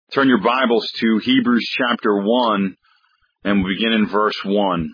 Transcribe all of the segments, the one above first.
Turn your Bibles to Hebrews chapter 1, and we'll begin in verse 1.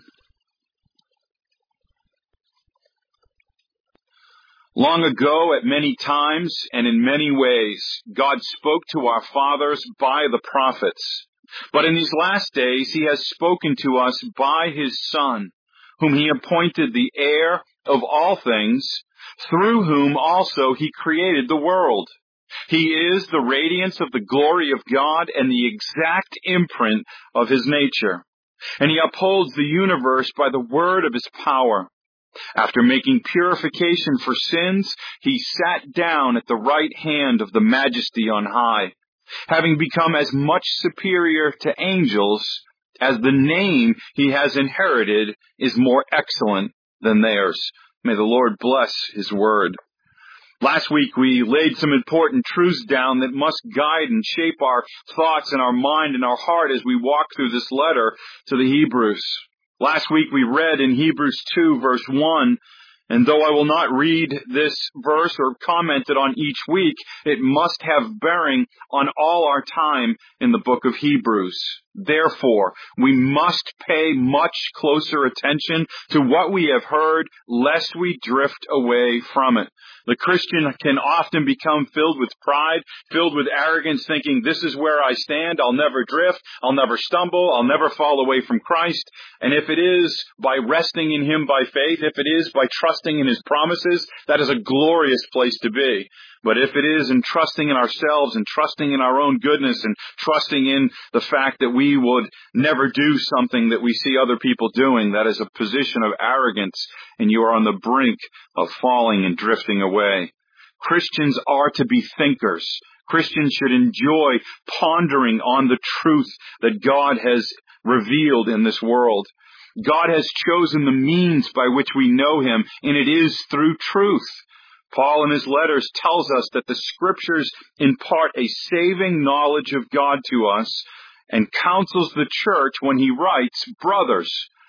Long ago, at many times and in many ways, God spoke to our fathers by the prophets. But in these last days, He has spoken to us by His Son, whom He appointed the heir of all things, through whom also He created the world. He is the radiance of the glory of God and the exact imprint of His nature. And He upholds the universe by the word of His power. After making purification for sins, He sat down at the right hand of the Majesty on high, having become as much superior to angels as the name He has inherited is more excellent than theirs. May the Lord bless His word. Last week we laid some important truths down that must guide and shape our thoughts and our mind and our heart as we walk through this letter to the Hebrews. Last week we read in Hebrews 2 verse 1, and though I will not read this verse or comment it on each week, it must have bearing on all our time in the book of Hebrews. Therefore, we must pay much closer attention to what we have heard, lest we drift away from it. The Christian can often become filled with pride, filled with arrogance, thinking, this is where I stand, I'll never drift, I'll never stumble, I'll never fall away from Christ. And if it is by resting in Him by faith, if it is by trusting in His promises, that is a glorious place to be. But if it is in trusting in ourselves and trusting in our own goodness and trusting in the fact that we would never do something that we see other people doing, that is a position of arrogance, and you are on the brink of falling and drifting away. Christians are to be thinkers. Christians should enjoy pondering on the truth that God has revealed in this world. God has chosen the means by which we know Him, and it is through truth. Paul in his letters tells us that the Scriptures impart a saving knowledge of God to us and counsels the church when he writes, brothers,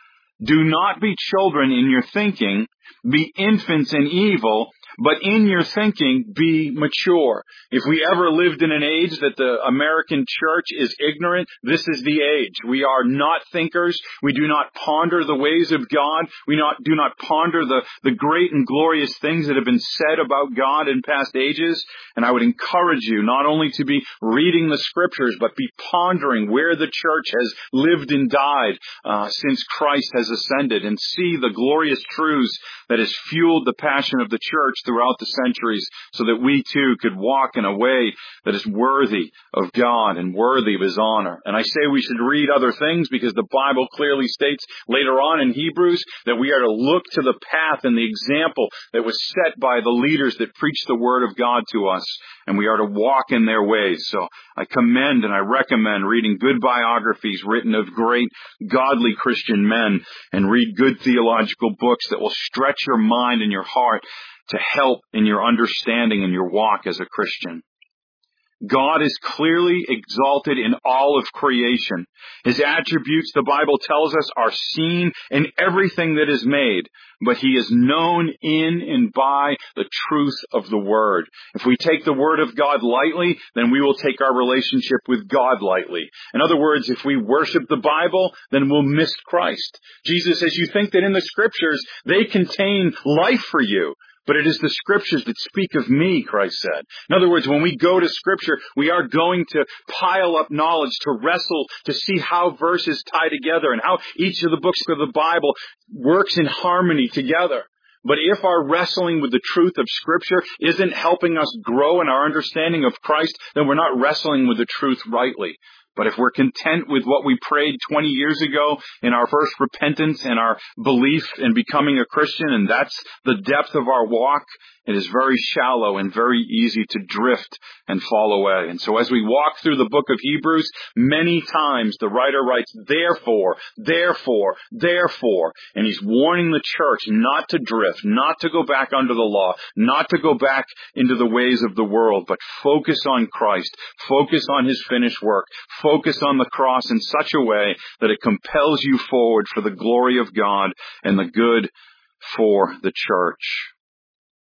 do not be children in your thinking, be infants in evil, but in your thinking be mature. If we ever lived in an age that the American church is ignorant, this is the age. We are not thinkers. We do not ponder the ways of God. We do not ponder the great and glorious things that have been said about God in past ages. And I would encourage you not only to be reading the Scriptures, but be pondering where the church has lived and died since Christ has ascended, and see the glorious truths that has fueled the passion of the church throughout the centuries, so that we too could walk in a way that is worthy of God and worthy of His honor. And I say we should read other things because the Bible clearly states later on in Hebrews that we are to look to the path and the example that was set by the leaders that preached the Word of God to us, and we are to walk in their ways. So I commend and I recommend reading good biographies written of great godly Christian men, and read good theological books that will stretch your mind and your heart to help in your understanding and your walk as a Christian. God is clearly exalted in all of creation. His attributes, the Bible tells us, are seen in everything that is made, but He is known in and by the truth of the Word. If we take the Word of God lightly, then we will take our relationship with God lightly. In other words, if we worship the Bible, then we'll miss Christ. Jesus says, you think that in the Scriptures they contain life for you, but it is the Scriptures that speak of me, Christ said. In other words, when we go to Scripture, we are going to pile up knowledge, to wrestle, to see how verses tie together and how each of the books of the Bible works in harmony together. But if our wrestling with the truth of Scripture isn't helping us grow in our understanding of Christ, then we're not wrestling with the truth rightly. But if we're content with what we prayed 20 years ago in our first repentance and our belief in becoming a Christian, and that's the depth of our walk, it is very shallow and very easy to drift and fall away. And so as we walk through the book of Hebrews, many times the writer writes, therefore, and he's warning the church not to drift, not to go back under the law, not to go back into the ways of the world, but focus on Christ, focus on His finished work, focus on the cross in such a way that it compels you forward for the glory of God and the good for the church.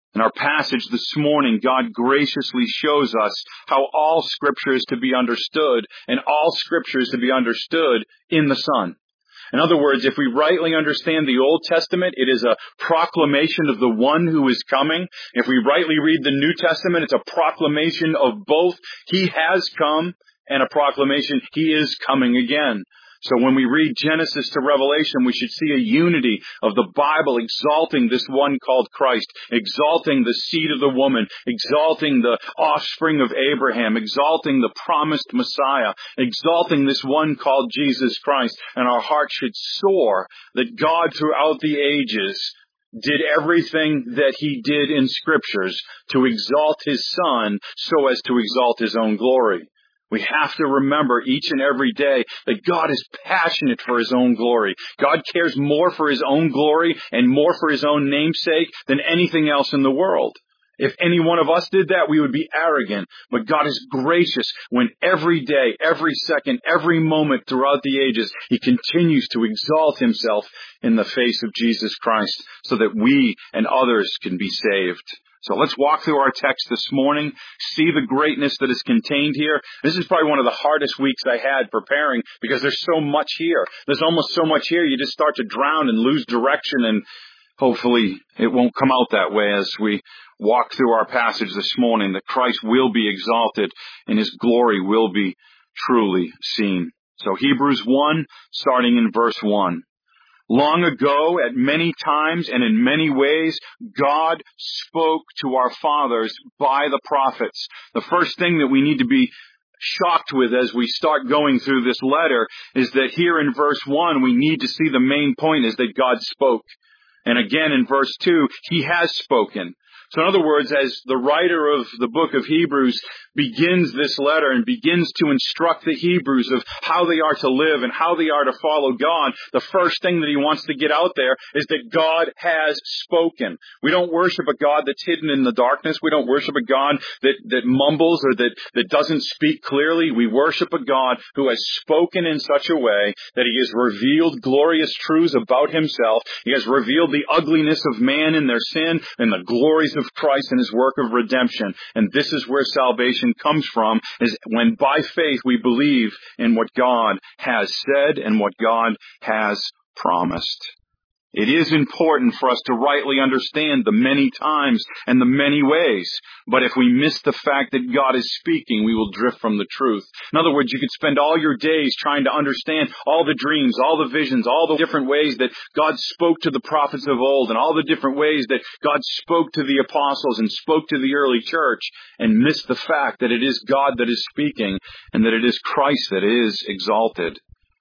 In our passage this morning, God graciously shows us how all Scripture is to be understood, and all Scripture is to be understood in the Son. In other words, if we rightly understand the Old Testament, it is a proclamation of the one who is coming. If we rightly read the New Testament, it's a proclamation of both. He has come, and a proclamation, He is coming again. So when we read Genesis to Revelation, we should see a unity of the Bible exalting this one called Christ, exalting the seed of the woman, exalting the offspring of Abraham, exalting the promised Messiah, exalting this one called Jesus Christ. And our hearts should soar that God throughout the ages did everything that He did in Scriptures to exalt His Son so as to exalt His own glory. We have to remember each and every day that God is passionate for His own glory. God cares more for His own glory and more for His own namesake than anything else in the world. If any one of us did that, we would be arrogant. But God is gracious when every day, every second, every moment throughout the ages, He continues to exalt Himself in the face of Jesus Christ so that we and others can be saved. So let's walk through our text this morning, see the greatness that is contained here. This is probably one of the hardest weeks I had preparing because there's so much here. There's almost so much here, you just start to drown and lose direction, and hopefully it won't come out that way as we walk through our passage this morning, that Christ will be exalted and His glory will be truly seen. So Hebrews 1, starting in verse 1. Long ago, at many times and in many ways, God spoke to our fathers by the prophets. The first thing that we need to be shocked with as we start going through this letter is that here in verse 1, we need to see the main point is that God spoke. And again in verse 2, He has spoken. So in other words, as the writer of the book of Hebrews begins this letter and begins to instruct the Hebrews of how they are to live and how they are to follow God, the first thing that he wants to get out there is that God has spoken. We don't worship a God that's hidden in the darkness. We don't worship a God that mumbles or that doesn't speak clearly. We worship a God who has spoken in such a way that He has revealed glorious truths about Himself. He has revealed the ugliness of man and their sin and the glories of Christ and His work of redemption. And this is where salvation comes from, is when by faith we believe in what God has said and what God has promised. It is important for us to rightly understand the many times and the many ways. But if we miss the fact that God is speaking, we will drift from the truth. In other words, you could spend all your days trying to understand all the dreams, all the visions, all the different ways that God spoke to the prophets of old, and all the different ways that God spoke to the apostles and spoke to the early church, and miss the fact that it is God that is speaking and that it is Christ that is exalted.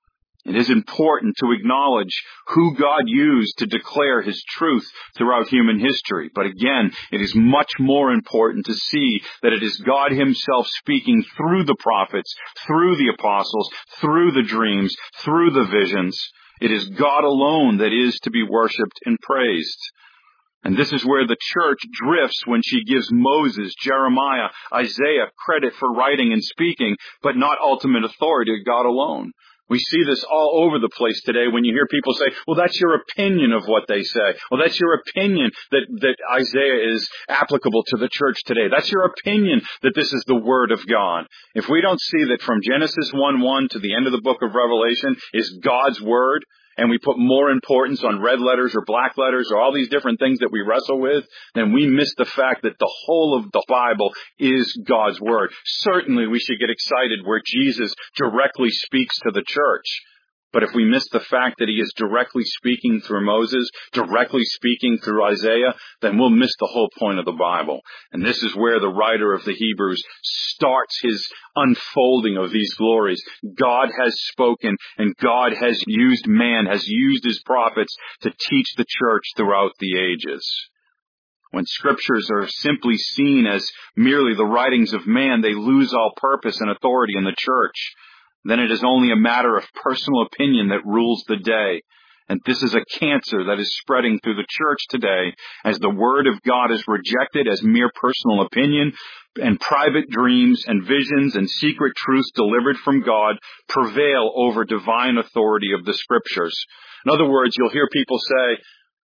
It is important to acknowledge who God used to declare His truth throughout human history. But again, it is much more important to see that it is God Himself speaking through the prophets, through the apostles, through the dreams, through the visions. It is God alone that is to be worshipped and praised. And this is where the church drifts when she gives Moses, Jeremiah, Isaiah credit for writing and speaking, but not ultimate authority to God alone. We see this all over the place today when you hear people say, well, that's your opinion of what they say. Well, that's your opinion that Isaiah is applicable to the church today. That's your opinion that this is the Word of God. If we don't see that from Genesis 1:1 to the end of the book of Revelation is God's Word, and we put more importance on red letters or black letters or all these different things that we wrestle with, then we miss the fact that the whole of the Bible is God's Word. Certainly we should get excited where Jesus directly speaks to the church. But if we miss the fact that He is directly speaking through Moses, directly speaking through Isaiah, then we'll miss the whole point of the Bible. And this is where the writer of the Hebrews starts his unfolding of these glories. God has spoken, and God has used man, has used His prophets to teach the church throughout the ages. When Scriptures are simply seen as merely the writings of man, they lose all purpose and authority in the church. Then it is only a matter of personal opinion that rules the day. And this is a cancer that is spreading through the church today as the Word of God is rejected as mere personal opinion, and private dreams and visions and secret truths delivered from God prevail over divine authority of the Scriptures. In other words, you'll hear people say,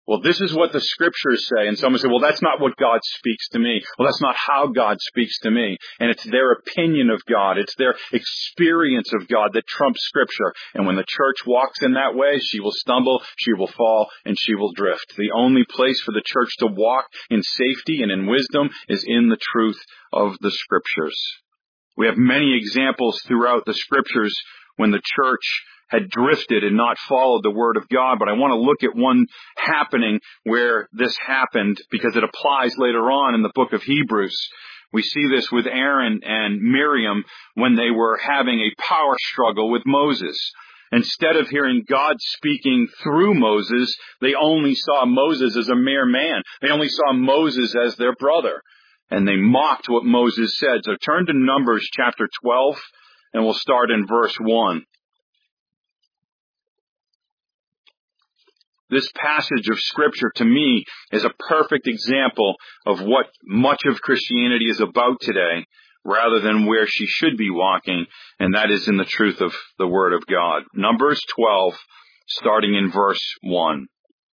Well, this is what the scriptures say. And someone say, well, that's not what God speaks to me. Well, that's not how God speaks to me. And it's their opinion of God. It's their experience of God that trumps scripture. And when the church walks in that way, she will stumble, she will fall, and she will drift. The only place for the church to walk in safety and in wisdom is in the truth of the scriptures. We have many examples throughout the scriptures when the church had drifted and not followed the word of God. But I want to look at one happening where this happened because it applies later on in the book of Hebrews. We see this with Aaron and Miriam when they were having a power struggle with Moses. Instead of hearing God speaking through Moses, they only saw Moses as a mere man. They only saw Moses as their brother. And they mocked what Moses said. So turn to Numbers chapter 12, and we'll start in verse 1. This passage of Scripture, to me, is a perfect example of what much of Christianity is about today, rather than where she should be walking, and that is in the truth of the Word of God. Numbers 12, starting in verse 1.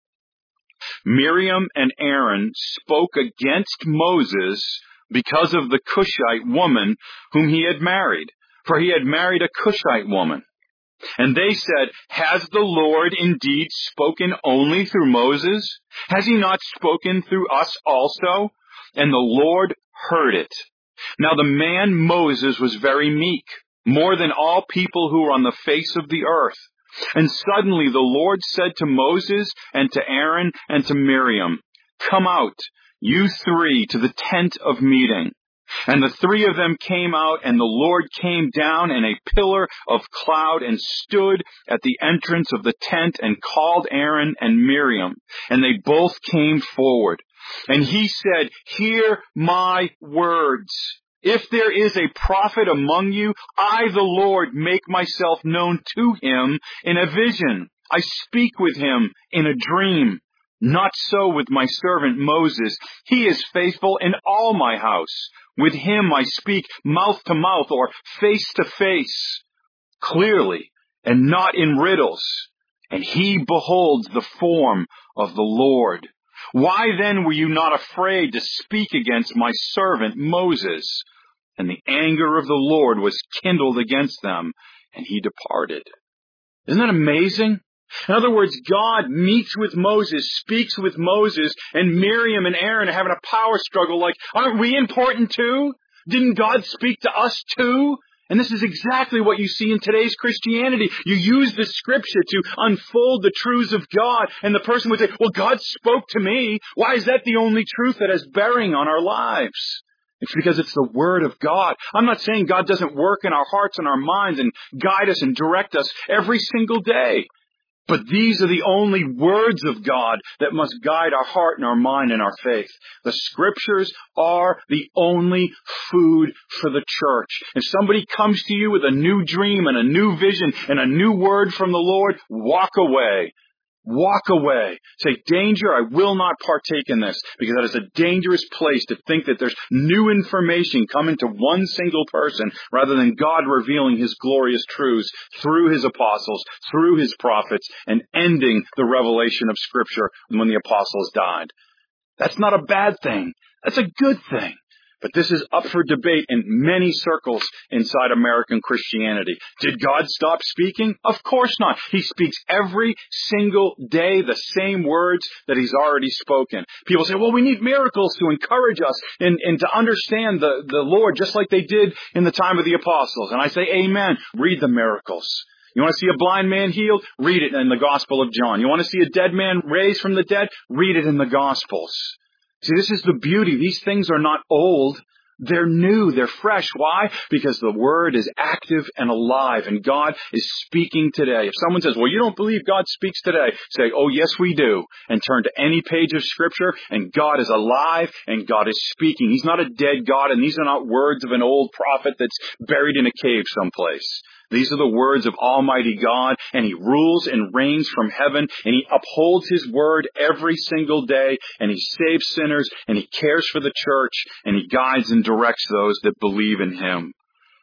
Miriam and Aaron spoke against Moses because of the Cushite woman whom he had married, for he had married a Cushite woman. And they said, has the Lord indeed spoken only through Moses? Has he not spoken through us also? And the Lord heard it. Now the man Moses was very meek, more than all people who were on the face of the earth. And suddenly the Lord said to Moses and to Aaron and to Miriam, come out, you three, to the tent of meeting. And the three of them came out, and the Lord came down in a pillar of cloud and stood at the entrance of the tent and called Aaron and Miriam. And they both came forward. And he said, hear my words. If there is a prophet among you, I, the Lord, make myself known to him in a vision. I speak with him in a dream. Not so with my servant Moses. He is faithful in all my house. With him I speak mouth to mouth or face to face, clearly and not in riddles. And he beholds the form of the Lord. Why then were you not afraid to speak against my servant Moses? And the anger of the Lord was kindled against them, and he departed. Isn't that amazing? In other words, God meets with Moses, speaks with Moses, and Miriam and Aaron are having a power struggle like, aren't we important too? Didn't God speak to us too? And this is exactly what you see in today's Christianity. You use the scripture to unfold the truths of God, and the person would say, well, God spoke to me. Why is that the only truth that has bearing on our lives? It's because it's the Word of God. I'm not saying God doesn't work in our hearts and our minds and guide us and direct us every single day. But these are the only words of God that must guide our heart and our mind and our faith. The Scriptures are the only food for the church. If somebody comes to you with a new dream and a new vision and a new word from the Lord, walk away. Walk away. Say, danger, I will not partake in this, because that is a dangerous place to think that there's new information coming to one single person rather than God revealing His glorious truths through His apostles, through His prophets, and ending the revelation of Scripture when the apostles died. That's not a bad thing. That's a good thing. But this is up for debate in many circles inside American Christianity. Did God stop speaking? Of course not. He speaks every single day the same words that He's already spoken. People say, well, we need miracles to encourage us and to understand the Lord just like they did in the time of the apostles. And I say, amen. Read the miracles. You want to see a blind man healed? Read it in the Gospel of John. You want to see a dead man raised from the dead? Read it in the Gospels. See, this is the beauty. These things are not old. They're new. They're fresh. Why? Because the Word is active and alive, and God is speaking today. If someone says, well, you don't believe God speaks today, say, oh, yes, we do. And turn to any page of Scripture, and God is alive, and God is speaking. He's not a dead God, and these are not words of an old prophet that's buried in a cave someplace. These are the words of Almighty God, and He rules and reigns from heaven, and He upholds His word every single day, and He saves sinners, and He cares for the church, and He guides and directs those that believe in Him.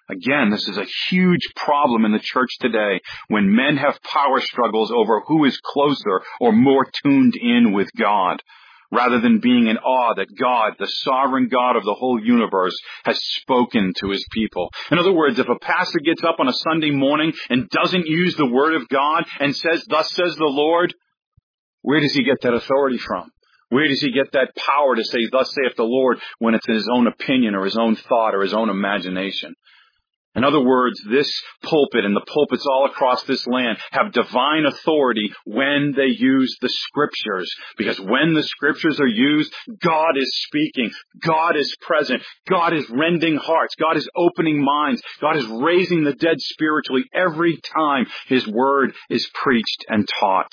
Again, this is a huge problem in the church today when men have power struggles over who is closer or more tuned in with God, rather than being in awe that God, the sovereign God of the whole universe, has spoken to his people. In other words, if a pastor gets up on a Sunday morning and doesn't use the word of God and says, "Thus says the Lord," where does he get that authority from? Where does he get that power to say, "Thus saith the Lord," when it's his own opinion or his own thought or his own imagination? In other words, this pulpit and the pulpits all across this land have divine authority when they use the Scriptures. Because when the Scriptures are used, God is speaking. God is present. God is rending hearts. God is opening minds. God is raising the dead spiritually every time His Word is preached and taught.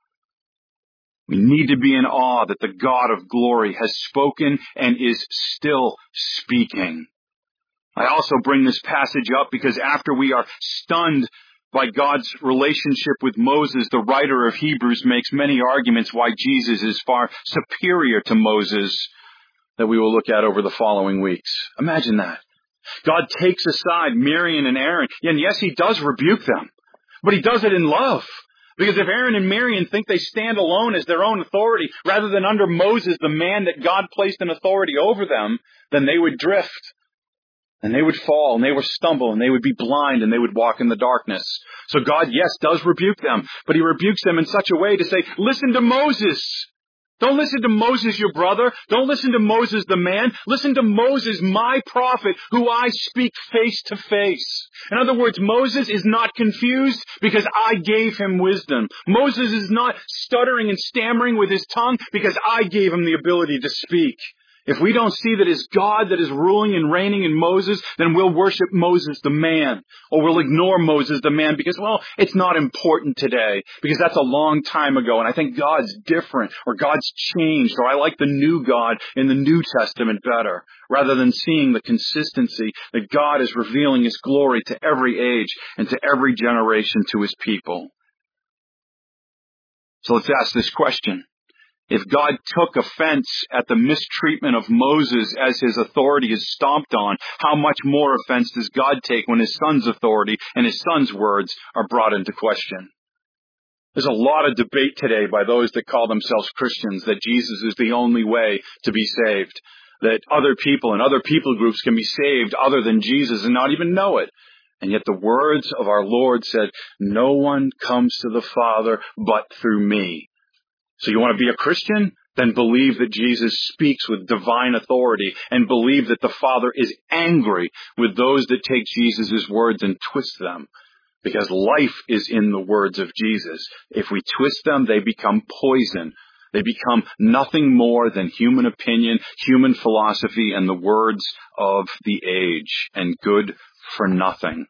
We need to be in awe that the God of glory has spoken and is still speaking. I also bring this passage up because after we are stunned by God's relationship with Moses, the writer of Hebrews makes many arguments why Jesus is far superior to Moses that we will look at over the following weeks. Imagine that. God takes aside Miriam and Aaron, and yes, He does rebuke them, but He does it in love. Because if Aaron and Miriam think they stand alone as their own authority, rather than under Moses, the man that God placed in authority over them, then they would drift. And they would fall, and they would stumble, and they would be blind, and they would walk in the darkness. So God, yes, does rebuke them, but He rebukes them in such a way to say, listen to Moses. Don't listen to Moses, your brother. Don't listen to Moses, the man. Listen to Moses, my prophet, who I speak face to face. In other words, Moses is not confused because I gave him wisdom. Moses is not stuttering and stammering with his tongue because I gave him the ability to speak. If we don't see that it's God that is ruling and reigning in Moses, then we'll worship Moses the man, or we'll ignore Moses the man because, well, it's not important today, because that's a long time ago, and I think God's different, or God's changed, or I like the new God in the New Testament better, rather than seeing the consistency that God is revealing His glory to every age and to every generation to His people. So let's ask this question. If God took offense at the mistreatment of Moses as his authority is stomped on, how much more offense does God take when His Son's authority and His Son's words are brought into question? There's a lot of debate today by those that call themselves Christians that Jesus is the only way to be saved, that other people and other people groups can be saved other than Jesus and not even know it. And yet the words of our Lord said, "No one comes to the Father but through me." So you want to be a Christian? Then believe that Jesus speaks with divine authority and believe that the Father is angry with those that take Jesus' words and twist them. Because life is in the words of Jesus. If we twist them, they become poison. They become nothing more than human opinion, human philosophy, and the words of the age, and good for nothing.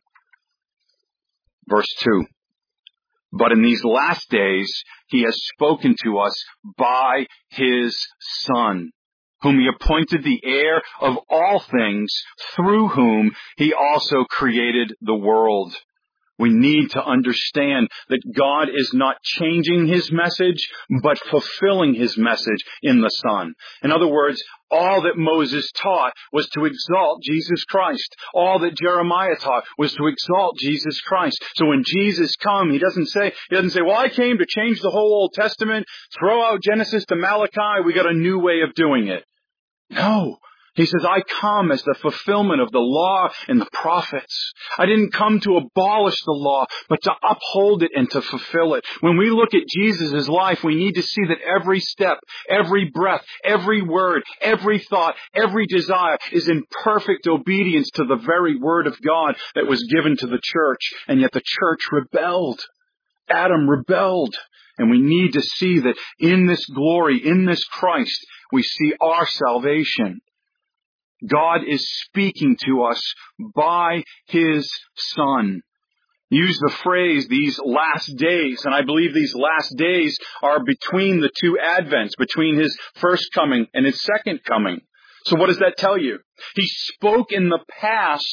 Verse 2. But in these last days, He has spoken to us by His Son, whom He appointed the heir of all things, through whom He also created the world. We need to understand that God is not changing His message, but fulfilling His message in the Son. In other words, all that Moses taught was to exalt Jesus Christ. All that Jeremiah taught was to exalt Jesus Christ. So when Jesus comes, He doesn't say, well, I came to change the whole Old Testament, throw out Genesis to Malachi, we got a new way of doing it. No. He says, I come as the fulfillment of the law and the prophets. I didn't come to abolish the law, but to uphold it and to fulfill it. When we look at Jesus' life, we need to see that every step, every breath, every word, every thought, every desire is in perfect obedience to the very word of God that was given to the church. And yet the church rebelled. Adam rebelled. And we need to see that in this glory, in this Christ, we see our salvation. God is speaking to us by His Son. Use the phrase, these last days, and I believe these last days are between the two advents, between His first coming and His second coming. So what does that tell you? He spoke in the past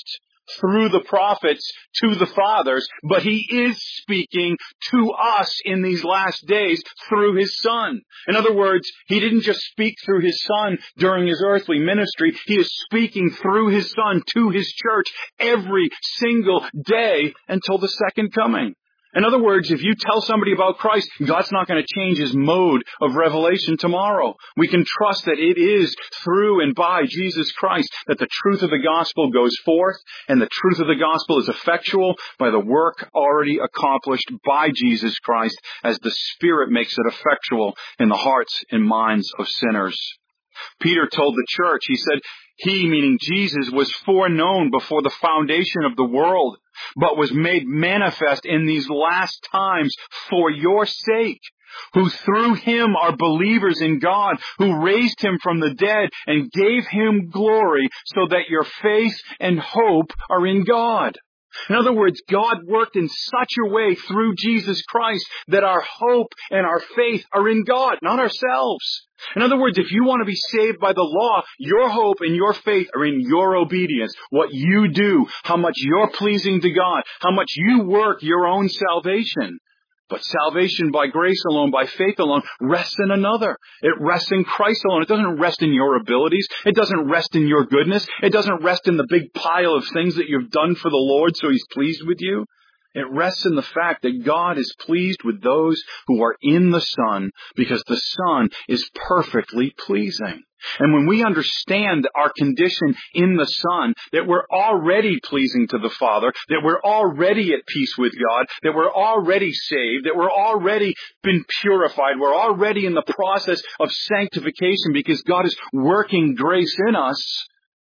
through the prophets to the fathers, but he is speaking to us in these last days through his Son. In other words, he didn't just speak through his Son during his earthly ministry. He is speaking through his Son to his church every single day until the second coming. In other words, if you tell somebody about Christ, God's not going to change his mode of revelation tomorrow. We can trust that it is through and by Jesus Christ that the truth of the gospel goes forth, and the truth of the gospel is effectual by the work already accomplished by Jesus Christ as the Spirit makes it effectual in the hearts and minds of sinners. Peter told the church, he said, he, meaning Jesus, was foreknown before the foundation of the world, but was made manifest in these last times for your sake, who through him are believers in God, who raised him from the dead and gave him glory, so that your faith and hope are in God. In other words, God worked in such a way through Jesus Christ that our hope and our faith are in God, not ourselves. In other words, if you want to be saved by the law, your hope and your faith are in your obedience, what you do, how much you're pleasing to God, how much you work your own salvation. But salvation by grace alone, by faith alone, rests in another. It rests in Christ alone. It doesn't rest in your abilities. It doesn't rest in your goodness. It doesn't rest in the big pile of things that you've done for the Lord so he's pleased with you. It rests in the fact that God is pleased with those who are in the Son, because the Son is perfectly pleasing. And when we understand our condition in the Son, that we're already pleasing to the Father, that we're already at peace with God, that we're already saved, that we're already been purified, we're already in the process of sanctification because God is working grace in us,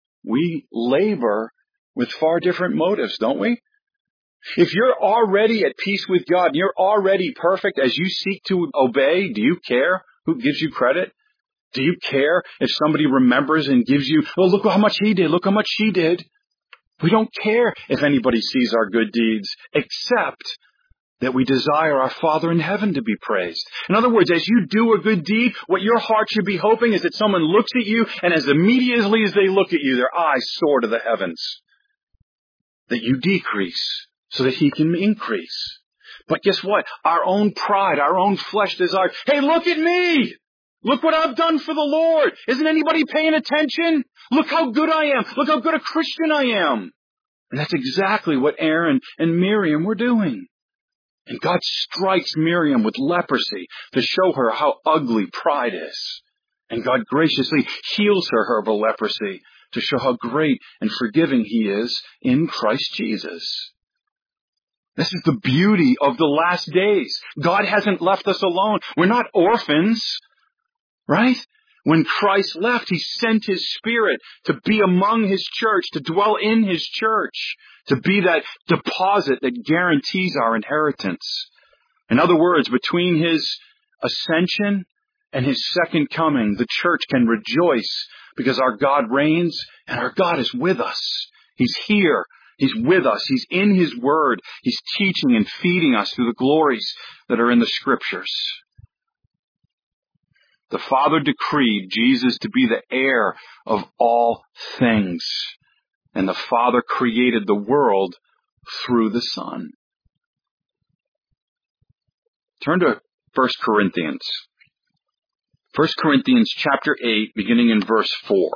we labor with far different motives, don't we? If you're already at peace with God, and you're already perfect as you seek to obey, do you care who gives you credit? Do you care if somebody remembers and gives you, oh, look how much he did, look how much she did? We don't care if anybody sees our good deeds, except that we desire our Father in heaven to be praised. In other words, as you do a good deed, what your heart should be hoping is that someone looks at you, and as immediately as they look at you, their eyes soar to the heavens. That you decrease so that he can increase. But guess what? Our own pride, our own flesh desires, hey, look at me! Look what I've done for the Lord. Isn't anybody paying attention? Look how good I am. Look how good a Christian I am. And that's exactly what Aaron and Miriam were doing. And God strikes Miriam with leprosy to show her how ugly pride is. And God graciously heals her of her leprosy to show how great and forgiving he is in Christ Jesus. This is the beauty of the last days. God hasn't left us alone. We're not orphans. Right? When Christ left, he sent his Spirit to be among his church, to dwell in his church, to be that deposit that guarantees our inheritance. In other words, between his ascension and his second coming, the church can rejoice because our God reigns and our God is with us. He's here. He's with us. He's in his word. He's teaching and feeding us through the glories that are in the scriptures. The Father decreed Jesus to be the heir of all things. And the Father created the world through the Son. Turn to 1 Corinthians. 1 Corinthians chapter 8, beginning in verse 4.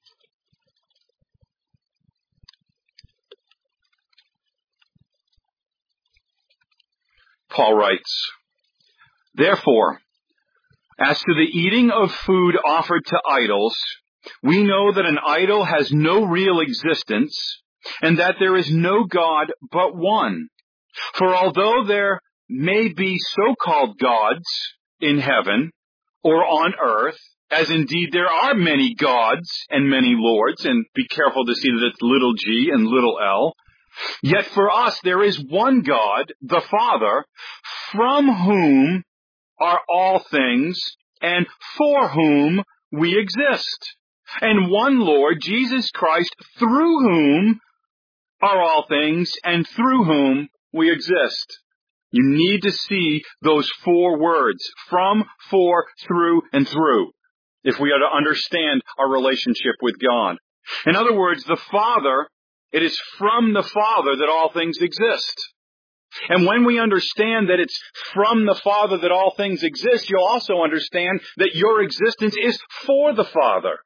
Paul writes, "Therefore, as to the eating of food offered to idols, we know that an idol has no real existence, and that there is no God but one. For although there may be so-called gods in heaven or on earth, as indeed there are many gods and many lords," and be careful to see that it's little g and little l, "yet for us there is one God, the Father, from whom are all things, and for whom we exist, and one Lord, Jesus Christ, through whom are all things, and through whom we exist." You need to see those four words, from, for, through, and through, if we are to understand our relationship with God. In other words, the Father It is from the Father that all things exist. And when we understand that it's from the Father that all things exist, you'll also understand that your existence is for the Father.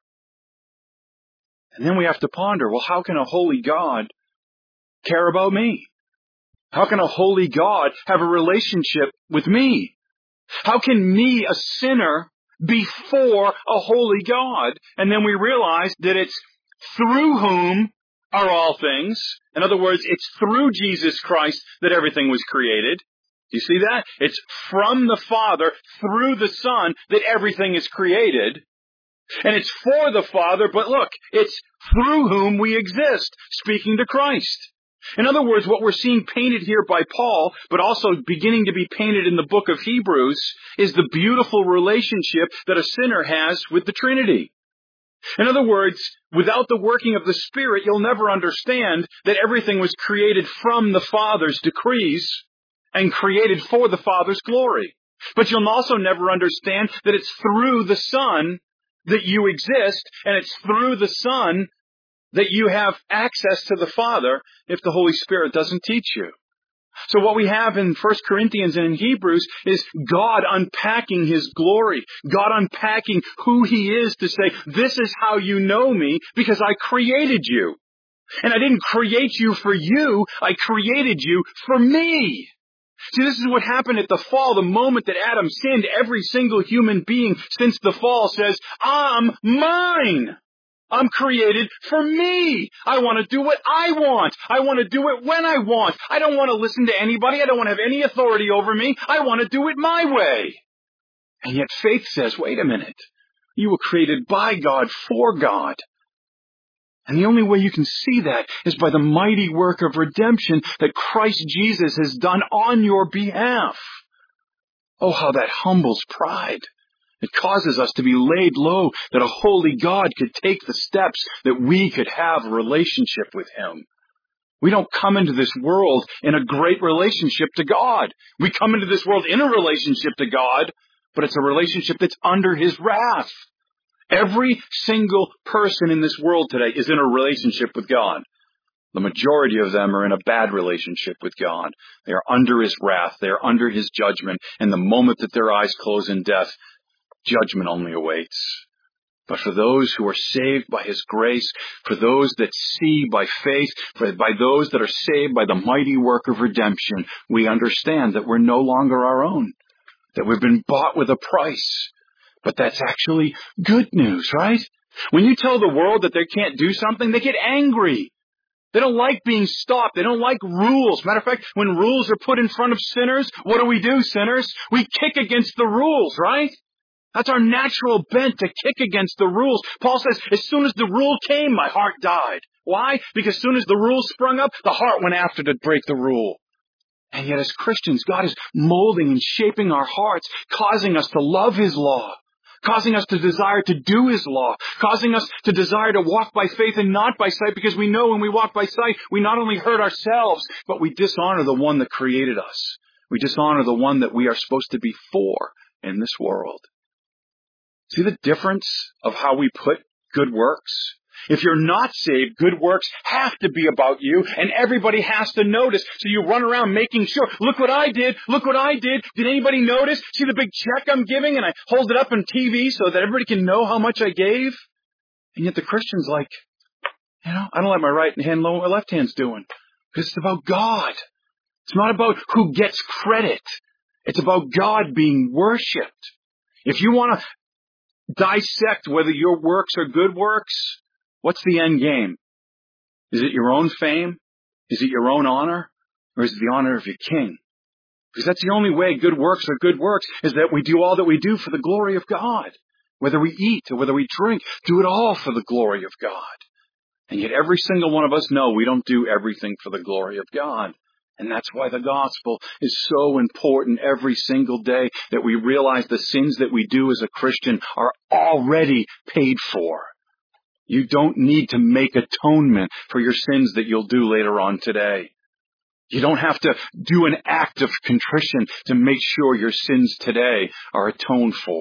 And then we have to ponder, well, how can a holy God care about me? How can a holy God have a relationship with me? How can me, a sinner, be for a holy God? And then we realize that it's through whom are all things. In other words, it's through Jesus Christ that everything was created. Do you see that? It's from the Father, through the Son, that everything is created. And it's for the Father, but look, it's through whom we exist, speaking to Christ. In other words, what we're seeing painted here by Paul, but also beginning to be painted in the book of Hebrews, is the beautiful relationship that a sinner has with the Trinity. In other words, without the working of the Spirit, you'll never understand that everything was created from the Father's decrees and created for the Father's glory. But you'll also never understand that it's through the Son that you exist, and it's through the Son that you have access to the Father if the Holy Spirit doesn't teach you. So what we have in 1 Corinthians and in Hebrews is God unpacking His glory. God unpacking who He is to say, this is how you know me because I created you. And I didn't create you for you. I created you for me. See, this is what happened at the fall. The moment that Adam sinned, every single human being since the fall says, I'm mine. I'm created for me. I want to do what I want. I want to do it when I want. I don't want to listen to anybody. I don't want to have any authority over me. I want to do it my way. And yet faith says, wait a minute. You were created by God, for God. And the only way you can see that is by the mighty work of redemption that Christ Jesus has done on your behalf. Oh, how that humbles pride. It causes us to be laid low that a holy God could take the steps that we could have a relationship with Him. We don't come into this world in a great relationship to God. We come into this world in a relationship to God, but it's a relationship that's under His wrath. Every single person in this world today is in a relationship with God. The majority of them are in a bad relationship with God. They are under His wrath. They are under His judgment. And the moment that their eyes close in death, judgment only awaits. But for those who are saved by His grace, for those that see by faith, by those that are saved by the mighty work of redemption, we understand that we're no longer our own, that we've been bought with a price. But that's actually good news, right? When you tell the world that they can't do something, they get angry. They don't like being stopped. They don't like rules. Matter of fact, when rules are put in front of sinners, what do, sinners? We kick against the rules, right? That's our natural bent, to kick against the rules. Paul says, as soon as the rule came, my heart died. Why? Because as soon as the rule sprung up, the heart went after to break the rule. And yet as Christians, God is molding and shaping our hearts, causing us to love His law, causing us to desire to do His law, causing us to desire to walk by faith and not by sight, because we know when we walk by sight, we not only hurt ourselves, but we dishonor the one that created us. We dishonor the one that we are supposed to be for in this world. See the difference of how we put good works? If you're not saved, good works have to be about you, and everybody has to notice. So you run around making sure, look what I did, look what I did. Did anybody notice? See the big check I'm giving? And I hold it up on TV so that everybody can know how much I gave. And yet the Christian's like, I don't let my right hand know what my left hand's doing. Because it's about God. It's not about who gets credit. It's about God being worshipped. If you want to dissect whether your works are good works, what's the end game? Is it your own fame? Is it your own honor? Or is it the honor of your King? Because that's the only way good works are good works, is that we do all that we do for the glory of God. Whether we eat or whether we drink, do it all for the glory of God. And yet every single one of us know we don't do everything for the glory of God. And that's why the gospel is so important every single day, that we realize the sins that we do as a Christian are already paid for. You don't need to make atonement for your sins that you'll do later on today. You don't have to do an act of contrition to make sure your sins today are atoned for.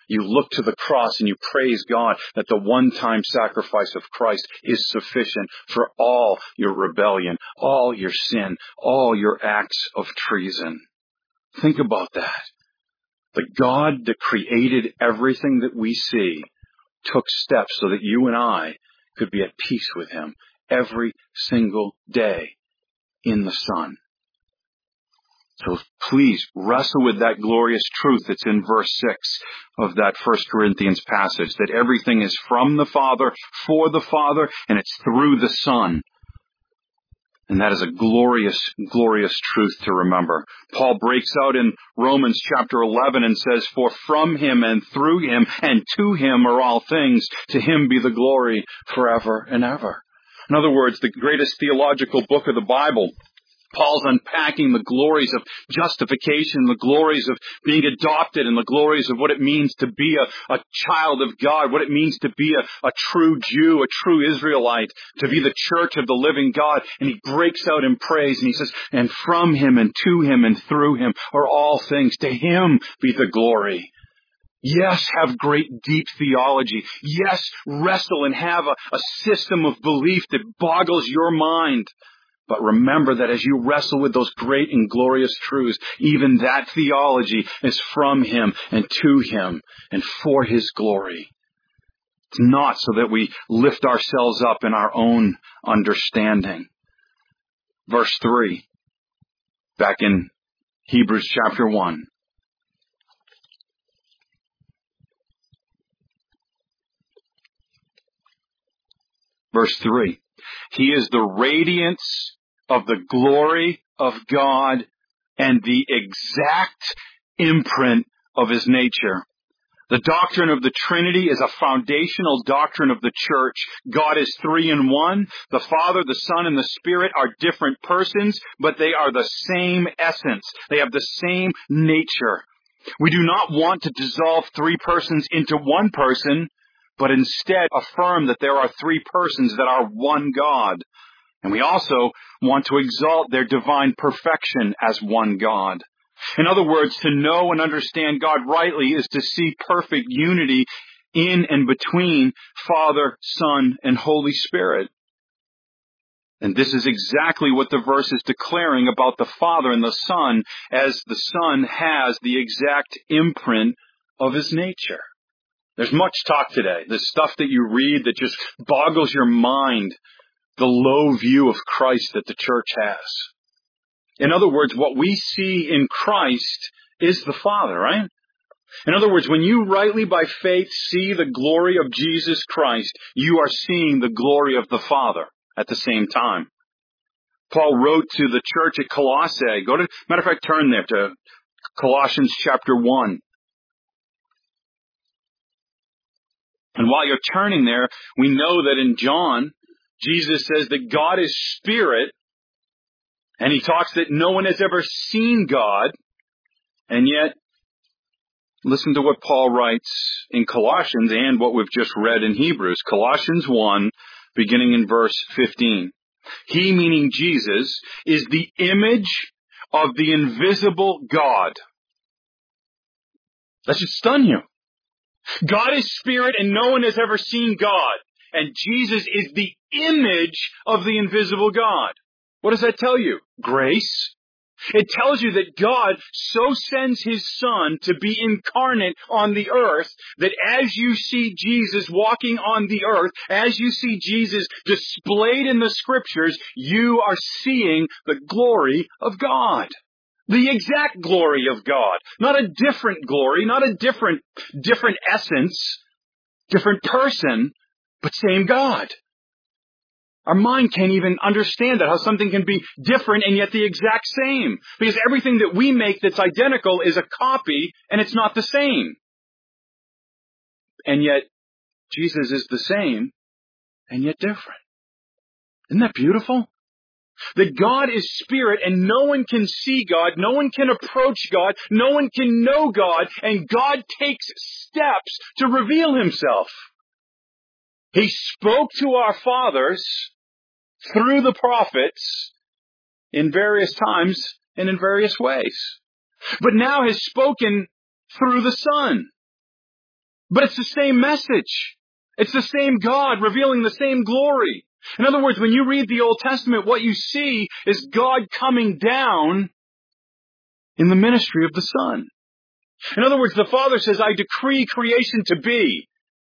You look to the cross and you praise God that the one-time sacrifice of Christ is sufficient for all your rebellion, all your sin, all your acts of treason. Think about that. The God that created everything that we see took steps so that you and I could be at peace with Him every single day in the Son. So please wrestle with that glorious truth that's in verse 6 of that 1 Corinthians passage, that everything is from the Father, for the Father, and it's through the Son. And that is a glorious, glorious truth to remember. Paul breaks out in Romans chapter 11 and says, "For from Him and through Him and to Him are all things. To Him be the glory forever and ever." In other words, the greatest theological book of the Bible, Paul's unpacking the glories of justification, the glories of being adopted, and the glories of what it means to be a child of God, what it means to be a true Jew, a true Israelite, to be the church of the living God. And he breaks out in praise and he says, "And from Him and to Him and through Him are all things. To Him be the glory." Yes, have great deep theology. Yes, wrestle and have a system of belief that boggles your mind. But remember that as you wrestle with those great and glorious truths, even that theology is from Him and to Him and for His glory. It's not so that we lift ourselves up in our own understanding. Verse 3, back in Hebrews chapter 1. Verse 3. He is the radiance of the glory of God and the exact imprint of His nature. The doctrine of the Trinity is a foundational doctrine of the church. God is three in one. The Father, the Son, and the Spirit are different persons, but they are the same essence. They have the same nature. We do not want to dissolve three persons into one person, but instead affirm that there are three persons that are one God. And we also want to exalt their divine perfection as one God. In other words, to know and understand God rightly is to see perfect unity in and between Father, Son, and Holy Spirit. And this is exactly what the verse is declaring about the Father and the Son, as the Son has the exact imprint of His nature. There's much talk today. The stuff that you read that just boggles your mind, the low view of Christ that the church has. In other words, what we see in Christ is the Father, right? In other words, when you rightly by faith see the glory of Jesus Christ, you are seeing the glory of the Father at the same time. Paul wrote to the church at Colossae. Matter of fact, turn there to Colossians chapter 1. And while you're turning there, we know that in John, Jesus says that God is spirit, and He talks that no one has ever seen God, and yet, listen to what Paul writes in Colossians and what we've just read in Hebrews. Colossians 1, beginning in verse 15. He, meaning Jesus, is the image of the invisible God. That should stun you. God is spirit and no one has ever seen God. And Jesus is the image of the invisible God. What does that tell you? Grace. It tells you that God so sends His Son to be incarnate on the earth that as you see Jesus walking on the earth, as you see Jesus displayed in the Scriptures, you are seeing the glory of God. The exact glory of God. Not a different glory, not a different essence, different person, but same God. Our mind can't even understand that, how something can be different and yet the exact same. Because everything that we make that's identical is a copy and it's not the same. And yet, Jesus is the same and yet different. Isn't that beautiful? That God is spirit and no one can see God, no one can approach God, no one can know God, and God takes steps to reveal Himself. He spoke to our fathers through the prophets in various times and in various ways, but now has spoken through the Son. But it's the same message. It's the same God revealing the same glory. In other words, when you read the Old Testament, what you see is God coming down in the ministry of the Son. In other words, the Father says, I decree creation to be.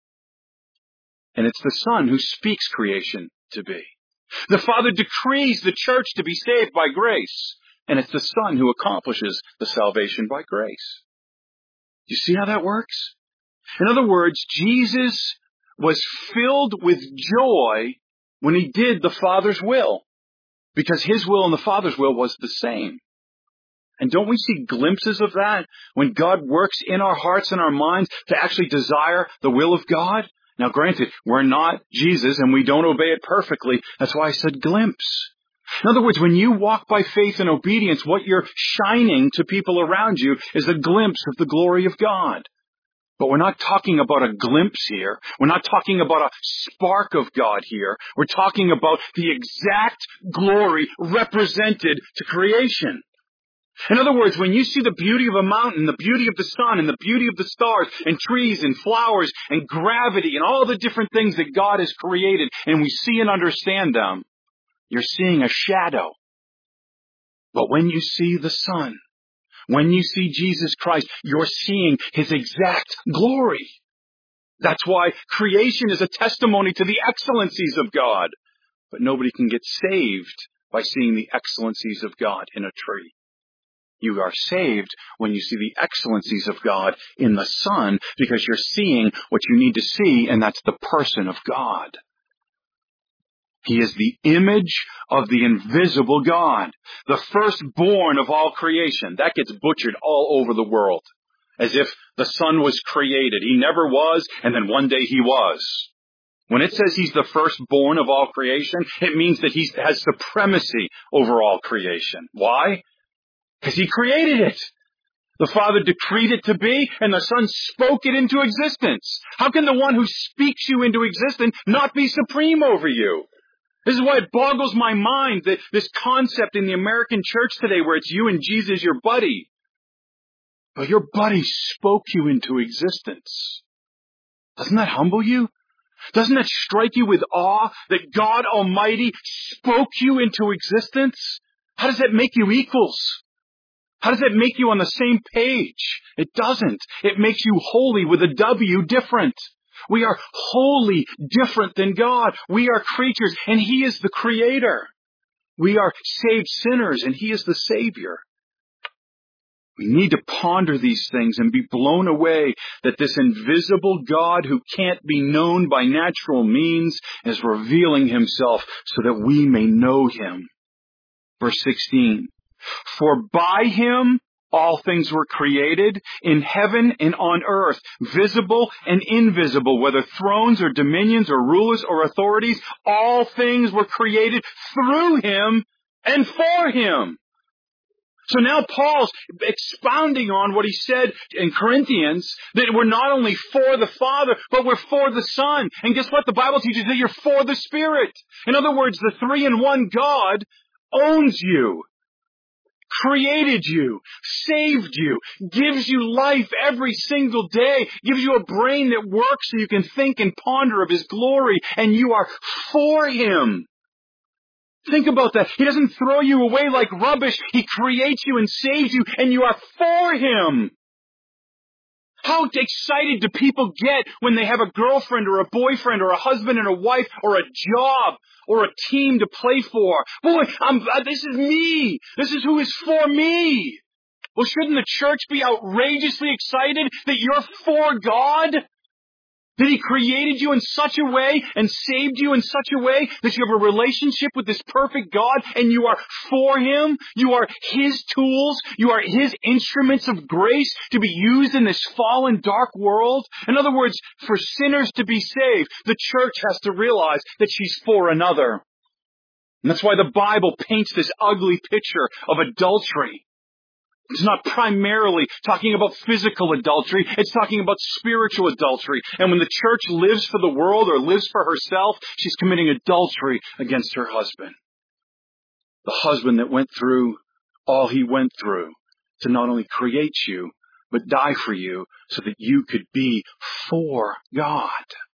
And it's the Son who speaks creation to be. The Father decrees the church to be saved by grace. And it's the Son who accomplishes the salvation by grace. You see how that works? In other words, Jesus was filled with joy when he did the Father's will, because his will and the Father's will was the same. And don't we see glimpses of that when God works in our hearts and our minds to actually desire the will of God? Now granted, we're not Jesus and we don't obey it perfectly. That's why I said glimpse. In other words, when you walk by faith and obedience, what you're shining to people around you is a glimpse of the glory of God. But we're not talking about a glimpse here. We're not talking about a spark of God here. We're talking about the exact glory represented to creation. In other words, when you see the beauty of a mountain, the beauty of the sun, and the beauty of the stars, and trees, and flowers, and gravity, and all the different things that God has created, and we see and understand them, you're seeing a shadow. But when you see the sun, when you see Jesus Christ, you're seeing his exact glory. That's why creation is a testimony to the excellencies of God. But nobody can get saved by seeing the excellencies of God in a tree. You are saved when you see the excellencies of God in the Son, because you're seeing what you need to see, and that's the person of God. He is the image of the invisible God, the firstborn of all creation. That gets butchered all over the world, as if the Son was created. He never was, and then one day he was. When it says he's the firstborn of all creation, it means that he has supremacy over all creation. Why? Because he created it. The Father decreed it to be, and the Son spoke it into existence. How can the one who speaks you into existence not be supreme over you? This is why it boggles my mind that this concept in the American church today where it's you and Jesus, your buddy. But your buddy spoke you into existence. Doesn't that humble you? Doesn't that strike you with awe that God Almighty spoke you into existence? How does that make you equals? How does that make you on the same page? It doesn't. It makes you holy with a W, different. We are wholly different than God. We are creatures, and he is the creator. We are saved sinners, and he is the Savior. We need to ponder these things and be blown away that this invisible God who can't be known by natural means is revealing himself so that we may know him. Verse 16, for by him all things were created, in heaven and on earth, visible and invisible, whether thrones or dominions or rulers or authorities, all things were created through him and for him. So now Paul's expounding on what he said in Corinthians, that we're not only for the Father, but we're for the Son. And guess what? The Bible teaches that you're for the Spirit. In other words, the three-in-one God owns you, created you, saved you, gives you life every single day, gives you a brain that works so you can think and ponder of his glory, and you are for him. Think about that. He doesn't throw you away like rubbish. He creates you and saves you, and you are for him. How excited do people get when they have a girlfriend or a boyfriend or a husband and a wife or a job or a team to play for? Boy, this is me. This is who is for me. Well, shouldn't the church be outrageously excited that you're for God? That he created you in such a way and saved you in such a way that you have a relationship with this perfect God and you are for him. You are his tools. You are his instruments of grace to be used in this fallen, dark world. In other words, for sinners to be saved, the church has to realize that she's for another. And that's why the Bible paints this ugly picture of adultery. It's not primarily talking about physical adultery. It's talking about spiritual adultery. And when the church lives for the world or lives for herself, she's committing adultery against her husband. The husband that went through all he went through to not only create you, but die for you so that you could be for God.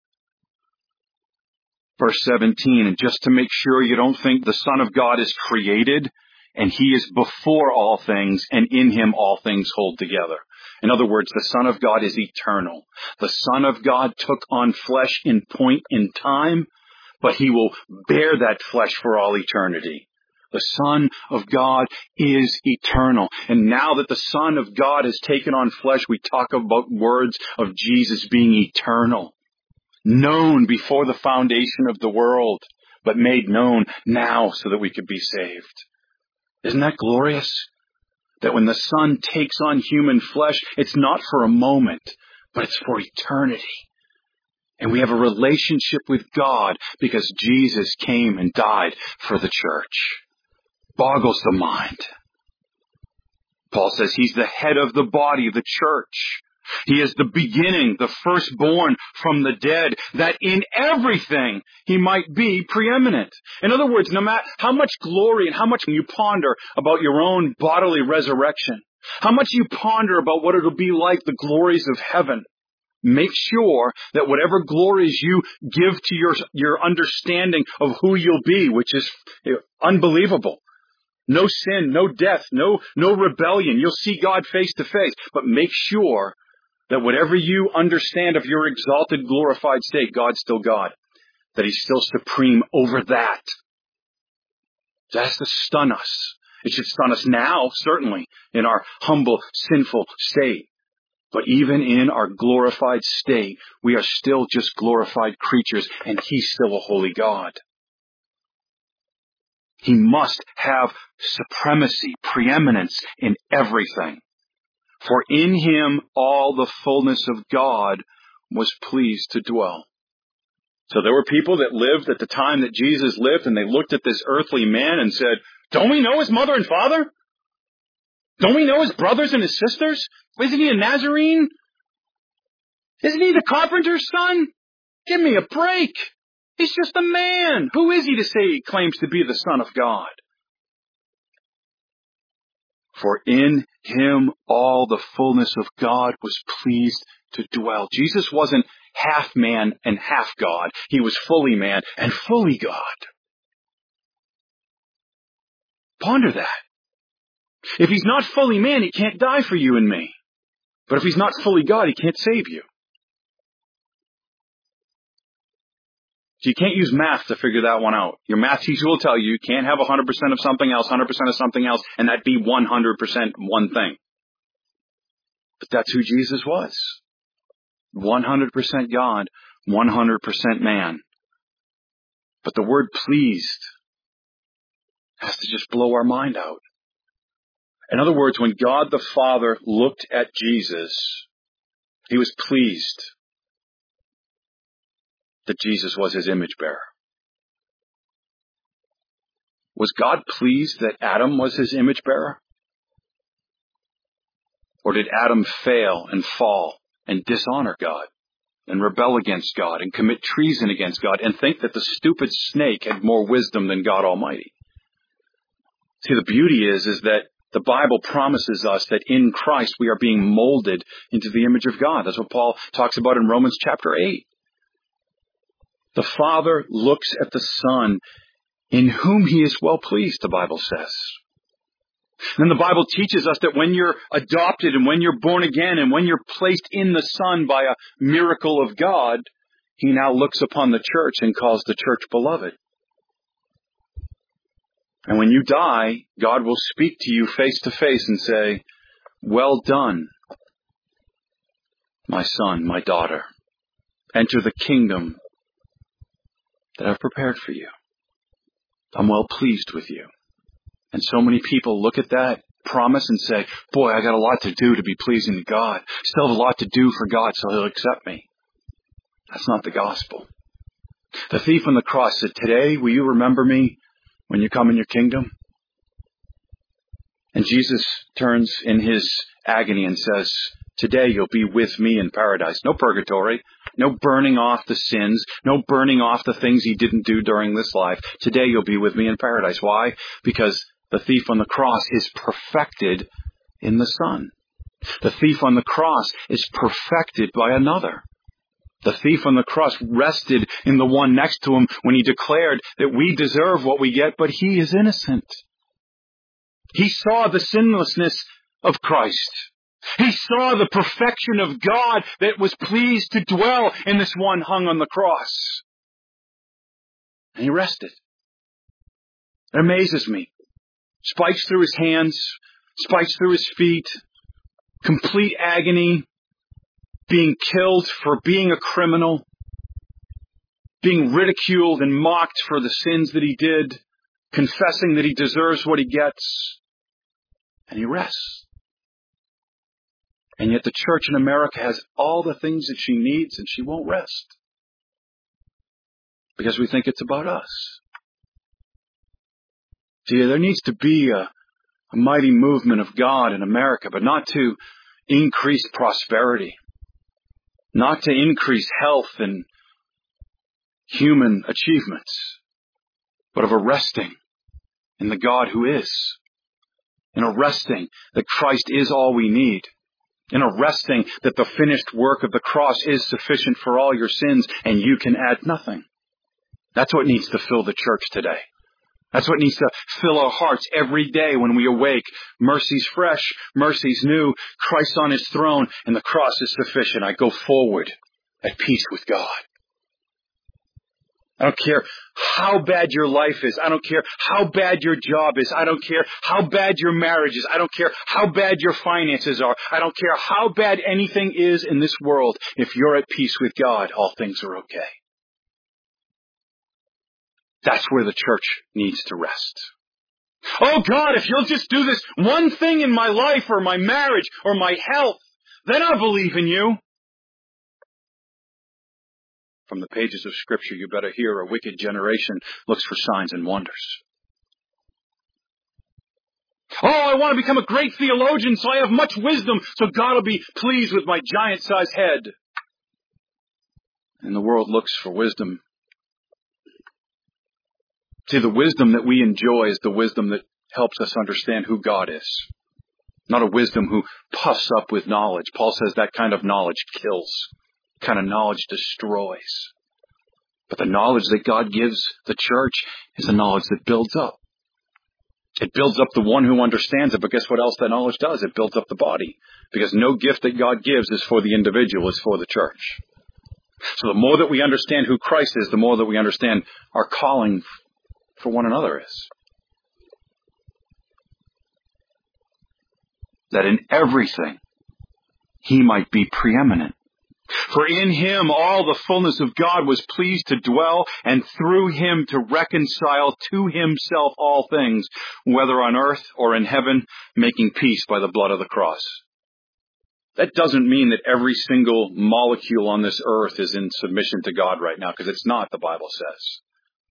Verse 17, and just to make sure you don't think the Son of God is created, and He is before all things, and in Him all things hold together. In other words, the Son of God is eternal. The Son of God took on flesh in point in time, but He will bear that flesh for all eternity. The Son of God is eternal. And now that the Son of God has taken on flesh, we talk about words of Jesus being eternal. Known before the foundation of the world, but made known now so that we could be saved. Isn't that glorious? That when the Son takes on human flesh, it's not for a moment, but it's for eternity. And we have a relationship with God because Jesus came and died for the church. Boggles the mind. Paul says He's the head of the body, the church. He is the beginning, the firstborn from the dead, that in everything He might be preeminent. In other words, no matter how much glory and how much you ponder about your own bodily resurrection, how much you ponder about what it'll be like, the glories of heaven, make sure that whatever glories you give to your understanding of who you'll be, which is unbelievable. No sin, no death, no rebellion. You'll see God face to face. But make sure that whatever you understand of your exalted, glorified state, God's still God. That He's still supreme over that. That has to stun us. It should stun us now, certainly, in our humble, sinful state. But even in our glorified state, we are still just glorified creatures, and He's still a holy God. He must have supremacy, preeminence in everything. For in Him all the fullness of God was pleased to dwell. So there were people that lived at the time that Jesus lived, and they looked at this earthly man and said, don't we know His mother and father? Don't we know His brothers and His sisters? Isn't He a Nazarene? Isn't He the carpenter's son? Give me a break. He's just a man. Who is He to say He claims to be the Son of God? For in Him all the fullness of God was pleased to dwell. Jesus wasn't half man and half God. He was fully man and fully God. Ponder that. If He's not fully man, He can't die for you and me. But if He's not fully God, He can't save you. So you can't use math to figure that one out. Your math teacher will tell you can't have 100% of something else, 100% of something else, and that be 100% one thing. But that's who Jesus was. 100% God, 100% man. But the word pleased has to just blow our mind out. In other words, when God the Father looked at Jesus, He was pleased that Jesus was His image bearer. Was God pleased that Adam was His image bearer? Or did Adam fail and fall and dishonor God and rebel against God and commit treason against God and think that the stupid snake had more wisdom than God Almighty? See, the beauty is that the Bible promises us that in Christ we are being molded into the image of God. That's what Paul talks about in Romans chapter 8. The Father looks at the Son, in whom He is well pleased, the Bible says. And the Bible teaches us that when you're adopted and when you're born again and when you're placed in the Son by a miracle of God, He now looks upon the church and calls the church beloved. And when you die, God will speak to you face to face and say, well done, my son, my daughter. Enter the kingdom that I've prepared for you. I'm well pleased with you. And so many people look at that promise and say, boy, I got a lot to do to be pleasing to God. Still have a lot to do for God so He'll accept me. That's not the gospel. The thief on the cross said, today will you remember me when you come in your kingdom? And Jesus turns in His agony and says, today you'll be with me in paradise. No purgatory, no burning off the sins, no burning off the things He didn't do during this life. Today you'll be with me in paradise. Why? Because the thief on the cross is perfected in the Son. The thief on the cross is perfected by another. The thief on the cross rested in the one next to him when he declared that we deserve what we get, but he is innocent. He saw the sinlessness of Christ. He saw the perfection of God that was pleased to dwell in this one hung on the cross. And he rested. It amazes me. Spikes through his hands, spikes through his feet, complete agony, being killed for being a criminal, being ridiculed and mocked for the sins that he did, confessing that he deserves what he gets, and he rests. And yet the church in America has all the things that she needs, and she won't rest. Because we think it's about us. See, there needs to be a mighty movement of God in America, but not to increase prosperity, not to increase health and human achievements, but of a resting in the God who is, in a resting that Christ is all we need, in a resting that the finished work of the cross is sufficient for all your sins and you can add nothing. That's what needs to fill the church today. That's what needs to fill our hearts every day when we awake. Mercy's fresh, mercy's new, Christ on his throne, and the cross is sufficient. I go forward at peace with God. I don't care how bad your life is. I don't care how bad your job is. I don't care how bad your marriage is. I don't care how bad your finances are. I don't care how bad anything is in this world. If you're at peace with God, all things are okay. That's where the church needs to rest. Oh God, if you'll just do this one thing in my life or my marriage or my health, then I'll believe in you. From the pages of Scripture, you better hear a wicked generation looks for signs and wonders. Oh, I want to become a great theologian so I have much wisdom so God will be pleased with my giant-sized head. And the world looks for wisdom. See, the wisdom that we enjoy is the wisdom that helps us understand who God is. Not a wisdom who puffs up with knowledge. Paul says that kind of knowledge kills. That kind of knowledge destroys. But the knowledge that God gives the church is a knowledge that builds up. It builds up the one who understands it, but guess what else that knowledge does? It builds up the body. Because no gift that God gives is for the individual, it's for the church. So the more that we understand who Christ is, the more that we understand our calling for one another is. That in everything he might be preeminent. For in him all the fullness of God was pleased to dwell, and through him to reconcile to himself all things, whether on earth or in heaven, making peace by the blood of the cross. That doesn't mean that every single molecule on this earth is in submission to God right now, because it's not, the Bible says.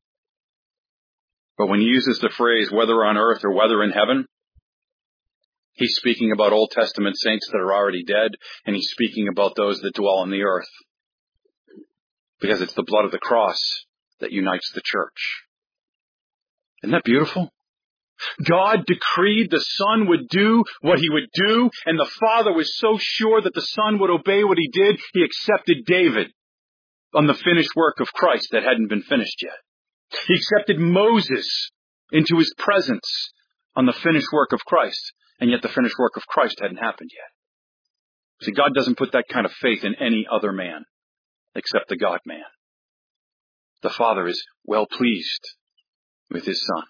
But when he uses the phrase, whether on earth or whether in heaven, he's speaking about Old Testament saints that are already dead, and he's speaking about those that dwell on the earth. Because it's the blood of the cross that unites the church. Isn't that beautiful? God decreed the Son would do what he would do, and the Father was so sure that the Son would obey what he did, he accepted David on the finished work of Christ that hadn't been finished yet. He accepted Moses into his presence on the finished work of Christ, and yet the finished work of Christ hadn't happened yet. See, God doesn't put that kind of faith in any other man except the God-man. The Father is well pleased with his Son.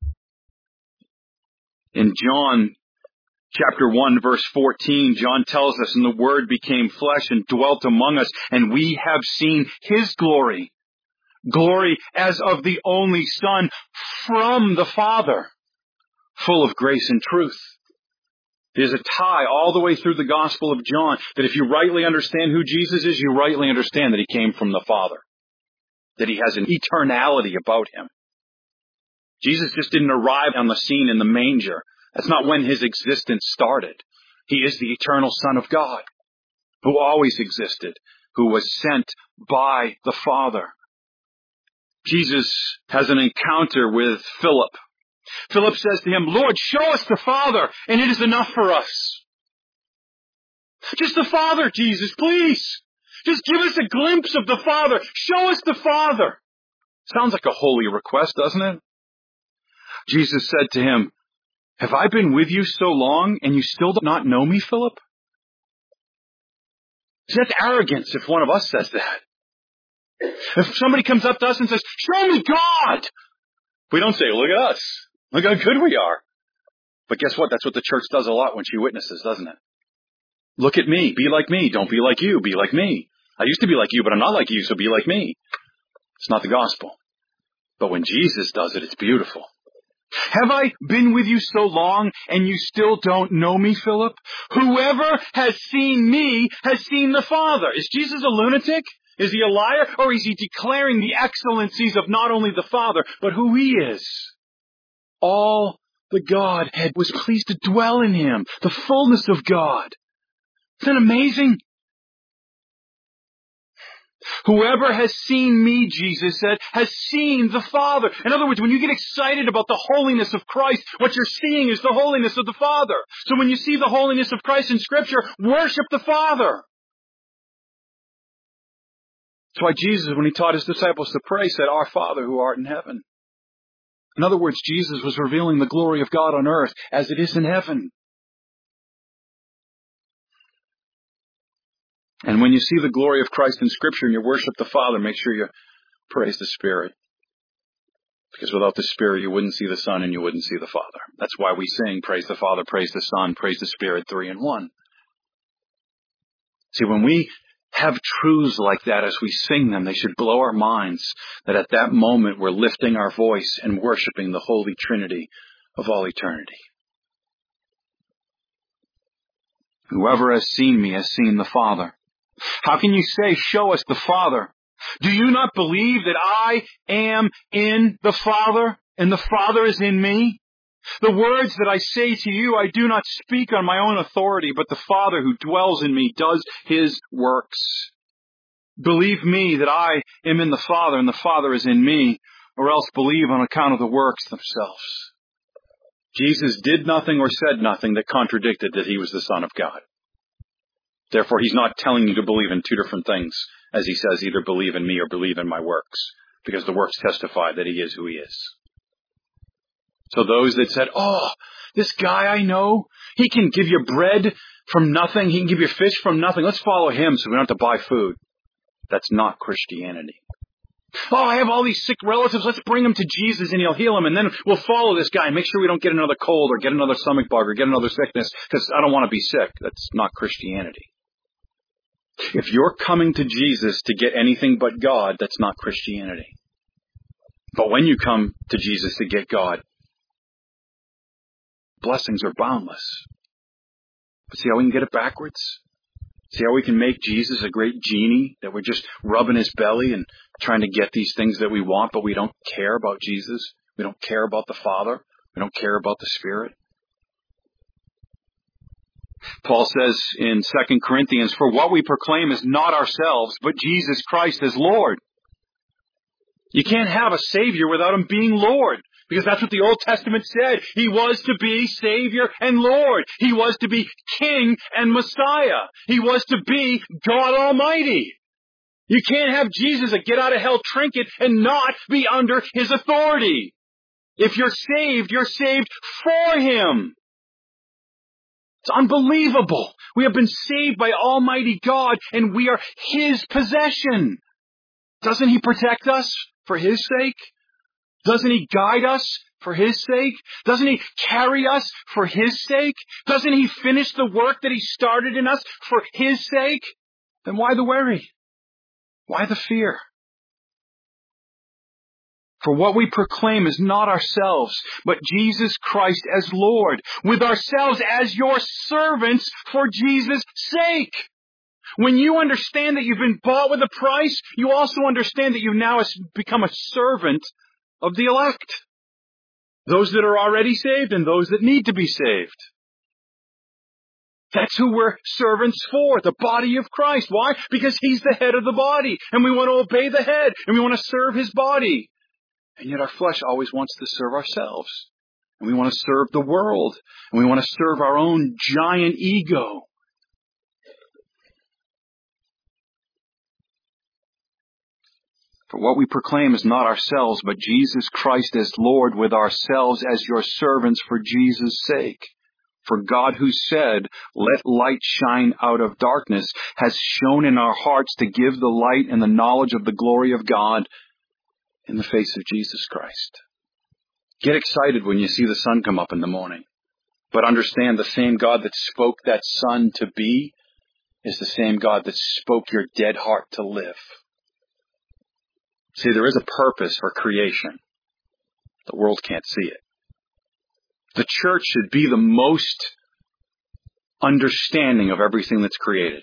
In John chapter 1, verse 14, John tells us, and the Word became flesh and dwelt among us, and we have seen his glory. Glory as of the only Son from the Father, full of grace and truth. There's a tie all the way through the Gospel of John that if you rightly understand who Jesus is, you rightly understand that he came from the Father, that he has an eternality about him. Jesus just didn't arrive on the scene in the manger. That's not when his existence started. He is the eternal Son of God, who always existed, who was sent by the Father. Jesus has an encounter with Philip. Philip says to him, Lord, show us the Father, and it is enough for us. Just the Father, Jesus, please. Just give us a glimpse of the Father. Show us the Father. Sounds like a holy request, doesn't it? Jesus said to him, have I been with you so long and you still do not know me, Philip? That's arrogance if one of us says that. If somebody comes up to us and says, show me God, we don't say, look at us. Look how good we are. But guess what? That's what the church does a lot when she witnesses, doesn't it? Look at me. Be like me. Don't be like you. Be like me. I used to be like you, but I'm not like you, so be like me. It's not the gospel. But when Jesus does it, it's beautiful. Have I been with you so long and you still don't know me, Philip? Whoever has seen me has seen the Father. Is Jesus a lunatic? Is he a liar? Or is he declaring the excellencies of not only the Father, but who he is? All the Godhead was pleased to dwell in him, the fullness of God. Isn't that amazing? Whoever has seen me, Jesus said, has seen the Father. In other words, when you get excited about the holiness of Christ, what you're seeing is the holiness of the Father. So when you see the holiness of Christ in Scripture, worship the Father. That's why Jesus, when he taught his disciples to pray, said, Our Father who art in heaven. In other words, Jesus was revealing the glory of God on earth as it is in heaven. And when you see the glory of Christ in Scripture and you worship the Father, make sure you praise the Spirit. Because without the Spirit, you wouldn't see the Son and you wouldn't see the Father. That's why we sing, praise the Father, praise the Son, praise the Spirit, 3 in 1. See, when we have truths like that as we sing them, they should blow our minds that at that moment we're lifting our voice and worshiping the Holy Trinity of all eternity. Whoever has seen me has seen the Father. How can you say, show us the Father? Do you not believe that I am in the Father and the Father is in me? The words that I say to you, I do not speak on my own authority, but the Father who dwells in me does his works. Believe me that I am in the Father and the Father is in me, or else believe on account of the works themselves. Jesus did nothing or said nothing that contradicted that he was the Son of God. Therefore, he's not telling you to believe in two different things, as he says, either believe in me or believe in my works, because the works testify that he is who he is. So those that said, oh, this guy I know, he can give you bread from nothing, he can give you fish from nothing, let's follow him so we don't have to buy food. That's not Christianity. Oh, I have all these sick relatives, let's bring them to Jesus and he'll heal them, and then we'll follow this guy and make sure we don't get another cold or get another stomach bug or get another sickness, because I don't want to be sick. That's not Christianity. If you're coming to Jesus to get anything but God, that's not Christianity. But when you come to Jesus to get God, blessings are boundless. But see how we can get it backwards? See how we can make Jesus a great genie that we're just rubbing his belly and trying to get these things that we want, but we don't care about Jesus. We don't care about the Father. We don't care about the Spirit. Paul says in 2 Corinthians, for what we proclaim is not ourselves, but Jesus Christ as Lord. You can't have a Savior without him being Lord, because that's what the Old Testament said. He was to be Savior and Lord. He was to be King and Messiah. He was to be God Almighty. You can't have Jesus, a get-out-of-hell trinket, and not be under his authority. If you're saved for him. It's unbelievable. We have been saved by Almighty God, and we are his possession. Doesn't he protect us for his sake? Doesn't he guide us for his sake? Doesn't he carry us for his sake? Doesn't he finish the work that he started in us for his sake? Then why the worry? Why the fear? For what we proclaim is not ourselves, but Jesus Christ as Lord, with ourselves as your servants for Jesus' sake. When you understand that you've been bought with a price, you also understand that you now become a servant of the elect. Those that are already saved and those that need to be saved. That's who we're servants for, the body of Christ. Why? Because he's the head of the body, and we want to obey the head, and we want to serve his body. And yet our flesh always wants to serve ourselves. And we want to serve the world. And we want to serve our own giant ego. For what we proclaim is not ourselves, but Jesus Christ as Lord, with ourselves as your servants for Jesus' sake. For God, who said, let light shine out of darkness, has shone in our hearts to give the light and the knowledge of the glory of God in the face of Jesus Christ. Get excited when you see the sun come up in the morning. But understand the same God that spoke that sun to be is the same God that spoke your dead heart to live. See, there is a purpose for creation. The world can't see it. The church should be the most understanding of everything that's created.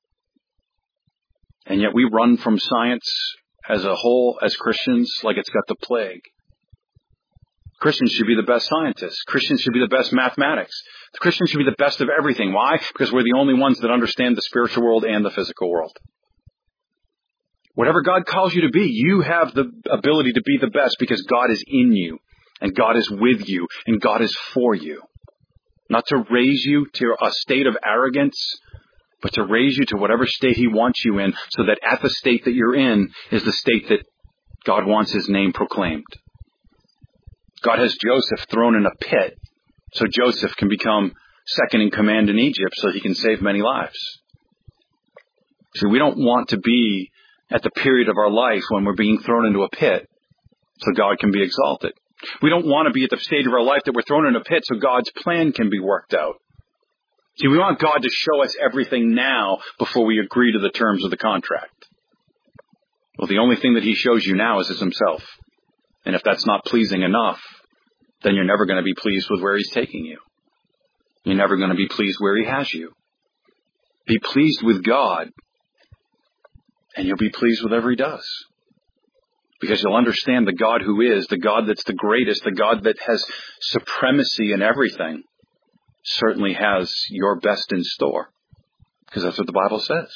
And yet we run from science as a whole, as Christians, like it's got the plague. Christians should be the best scientists. Christians should be the best mathematics. The Christians should be the best of everything. Why? Because we're the only ones that understand the spiritual world and the physical world. Whatever God calls you to be, you have the ability to be the best because God is in you, and God is with you, and God is for you. Not to raise you to a state of arrogance, but to raise you to whatever state He wants you in, so that at the state that you're in is the state that God wants His name proclaimed. God has Joseph thrown in a pit so Joseph can become second in command in Egypt so he can save many lives. See, we don't want to be at the period of our life when we're being thrown into a pit so God can be exalted. We don't want to be at the stage of our life that we're thrown in a pit so God's plan can be worked out. See, we want God to show us everything now before we agree to the terms of the contract. Well, the only thing that He shows you now is Himself. And if that's not pleasing enough, then you're never going to be pleased with where He's taking you. You're never going to be pleased where He has you. Be pleased with God, and you'll be pleased with whatever He does. Because you'll understand the God who is, the God that's the greatest, the God that has supremacy in everything, certainly has your best in store. Because that's what the Bible says.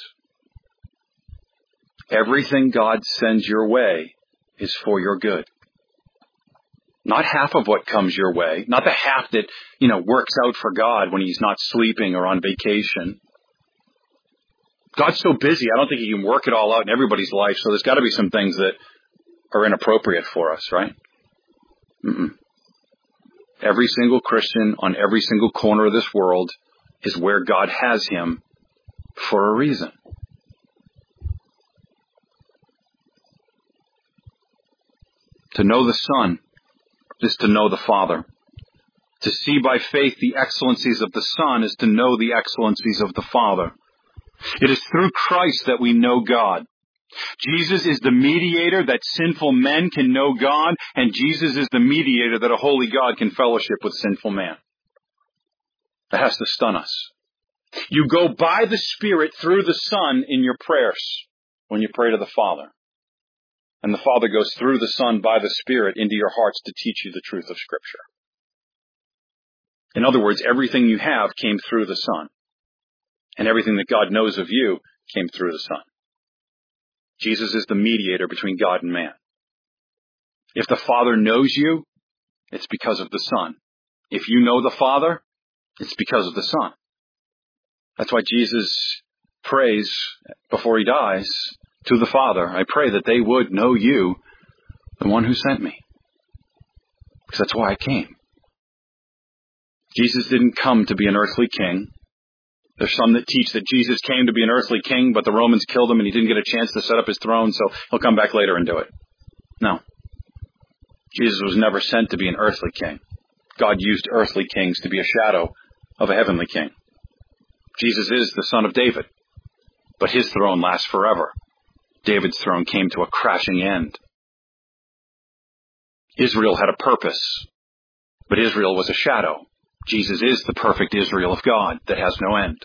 Everything God sends your way is for your good. Not half of what comes your way. Not the half that, works out for God when He's not sleeping or on vacation. God's so busy, I don't think He can work it all out in everybody's life, so there's got to be some things that are inappropriate for us, right? Every single Christian on every single corner of this world is where God has him for a reason. To know the Son is to know the Father. To see by faith the excellencies of the Son is to know the excellencies of the Father. It is through Christ that we know God. Jesus is the mediator that sinful men can know God, and Jesus is the mediator that a holy God can fellowship with sinful man. That has to stun us. You go by the Spirit through the Son in your prayers when you pray to the Father. And the Father goes through the Son by the Spirit into your hearts to teach you the truth of Scripture. In other words, everything you have came through the Son. And everything that God knows of you came through the Son. Jesus is the mediator between God and man. If the Father knows you, it's because of the Son. If you know the Father, it's because of the Son. That's why Jesus prays before He dies to the Father, I pray that they would know you, the one who sent me. Because that's why I came. Jesus didn't come to be an earthly king. There's some that teach that Jesus came to be an earthly king, but the Romans killed him and He didn't get a chance to set up His throne, so He'll come back later and do it. No. Jesus was never sent to be an earthly king. God used earthly kings to be a shadow of a heavenly king. Jesus is the Son of David, but His throne lasts forever. David's throne came to a crashing end. Israel had a purpose, but Israel was a shadow. Jesus is the perfect Israel of God that has no end.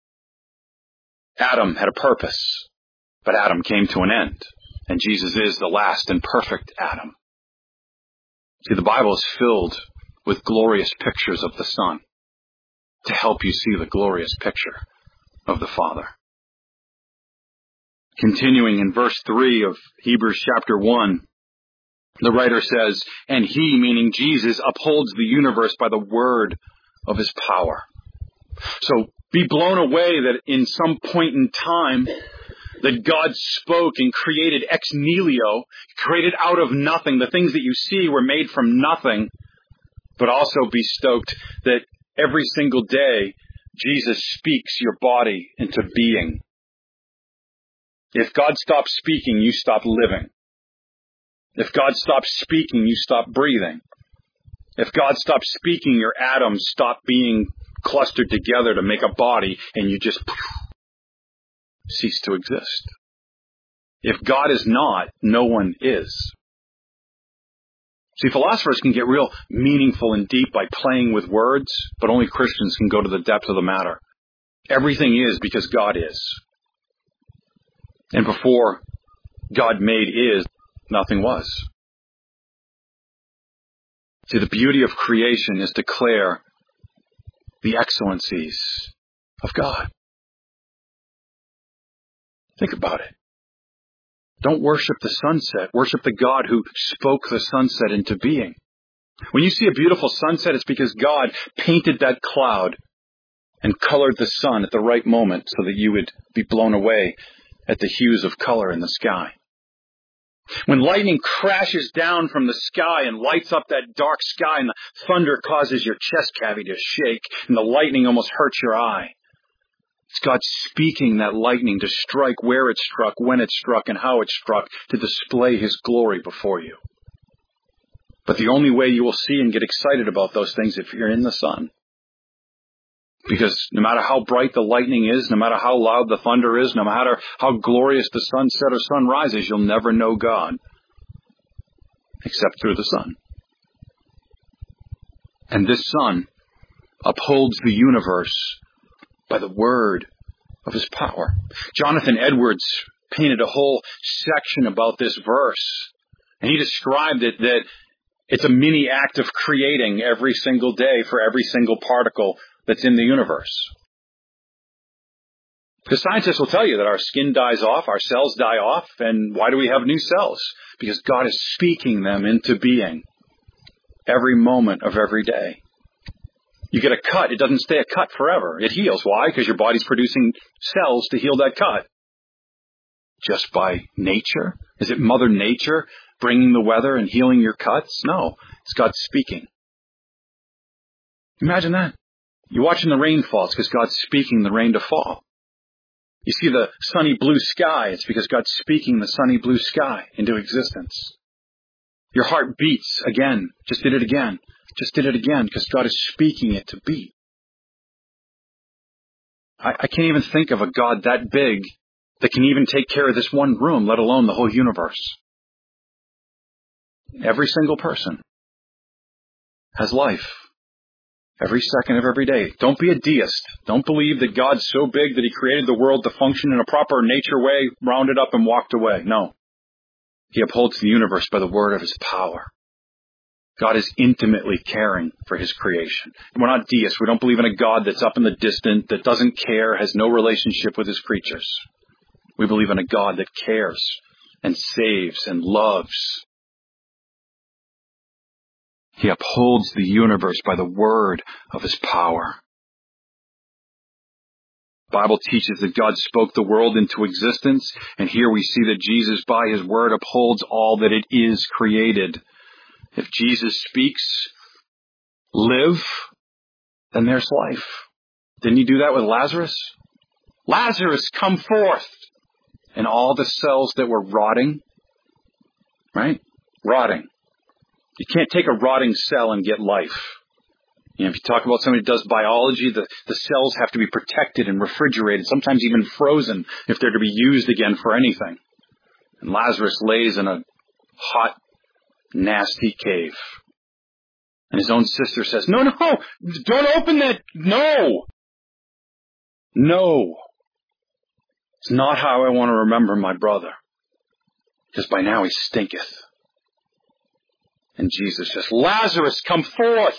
Adam had a purpose, but Adam came to an end, and Jesus is the last and perfect Adam. See, the Bible is filled with glorious pictures of the Son to help you see the glorious picture of the Father. Continuing in verse 3 of Hebrews chapter 1, the writer says, and He, meaning Jesus, upholds the universe by the word of His power. So be blown away that in some point in time, That God spoke and created ex nihilo, created out of nothing. The things that you see were made from nothing. But also be stoked that every single day, Jesus speaks your body into being. If God stops speaking, you stop living. If God stops speaking, you stop breathing. If God stops speaking, your atoms stop being clustered together to make a body, and you just cease to exist. If God is not, no one is. See, philosophers can get real meaningful and deep by playing with words, but only Christians can go to the depth of the matter. Everything is because God is. And before God made is, nothing was. See, the beauty of creation is to declare the excellencies of God. Think about it. Don't worship the sunset. Worship the God who spoke the sunset into being. When you see a beautiful sunset, it's because God painted that cloud and colored the sun at the right moment so that you would be blown away at the hues of color in the sky. When lightning crashes down from the sky and lights up that dark sky and the thunder causes your chest cavity to shake and the lightning almost hurts your eye, it's God speaking that lightning to strike where it struck, when it struck, and how it struck to display His glory before you. But the only way you will see and get excited about those things if you're in the sun. Because no matter how bright the lightning is, no matter how loud the thunder is, no matter how glorious the sunset or sunrise is, you'll never know God except through the sun. And this sun upholds the universe by the word of His power. Jonathan Edwards painted a whole section about this verse, and he described it that it's a mini act of creating every single day for every single particle that's in the universe. Because scientists will tell you that our skin dies off, our cells die off, and why do we have new cells? Because God is speaking them into being every moment of every day. You get a cut, it doesn't stay a cut forever. It heals. Why? Because your body's producing cells to heal that cut. Just by nature? Is it Mother Nature bringing the weather and healing your cuts? No, it's God speaking. Imagine that. You're watching the rain fall, it's because God's speaking the rain to fall. You see the sunny blue sky, it's because God's speaking the sunny blue sky into existence. Your heart beats again, just did it again, because God is speaking it to beat. I can't even think of a God that big that can even take care of this one room, let alone the whole universe. Every single person has life. Every second of every day. Don't be a deist. Don't believe that God's so big that He created the world to function in a proper nature way, rounded up and walked away. No. He upholds the universe by the word of His power. God is intimately caring for His creation. We're not deists. We don't believe in a God that's up in the distant, that doesn't care, has no relationship with His creatures. We believe in a God that cares and saves and loves. He upholds the universe by the word of His power. The Bible teaches that God spoke the world into existence, and here we see that Jesus, by His word, upholds all that it is created. If Jesus speaks, live, then there's life. Didn't He do that with Lazarus? Lazarus, come forth! And all the cells that were rotting, right? Rotting. You can't take a rotting cell and get life. You know, if you talk about somebody who does biology, the cells have to be protected and refrigerated, sometimes even frozen, if they're to be used again for anything. And Lazarus lays in a hot, nasty cave. And his own sister says, no, don't open that. No. It's not how I want to remember my brother. Because by now he stinketh. And Jesus says, Lazarus, come forth.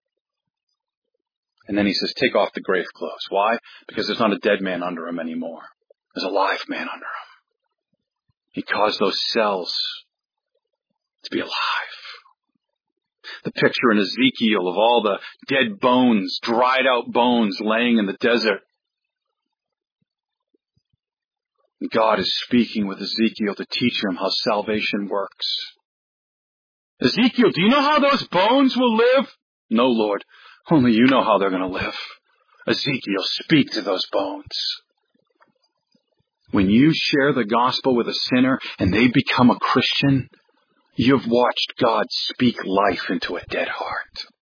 And then He says, take off the grave clothes. Why? Because there's not a dead man under him anymore. There's a live man under him. He caused those cells to be alive. The picture in Ezekiel of all the dead bones, dried out bones laying in the desert. God is speaking with Ezekiel to teach him how salvation works. Ezekiel, do you know how those bones will live? No, Lord. Only you know how they're going to live. Ezekiel, speak to those bones. When you share the gospel with a sinner and they become a Christian, you've watched God speak life into a dead heart.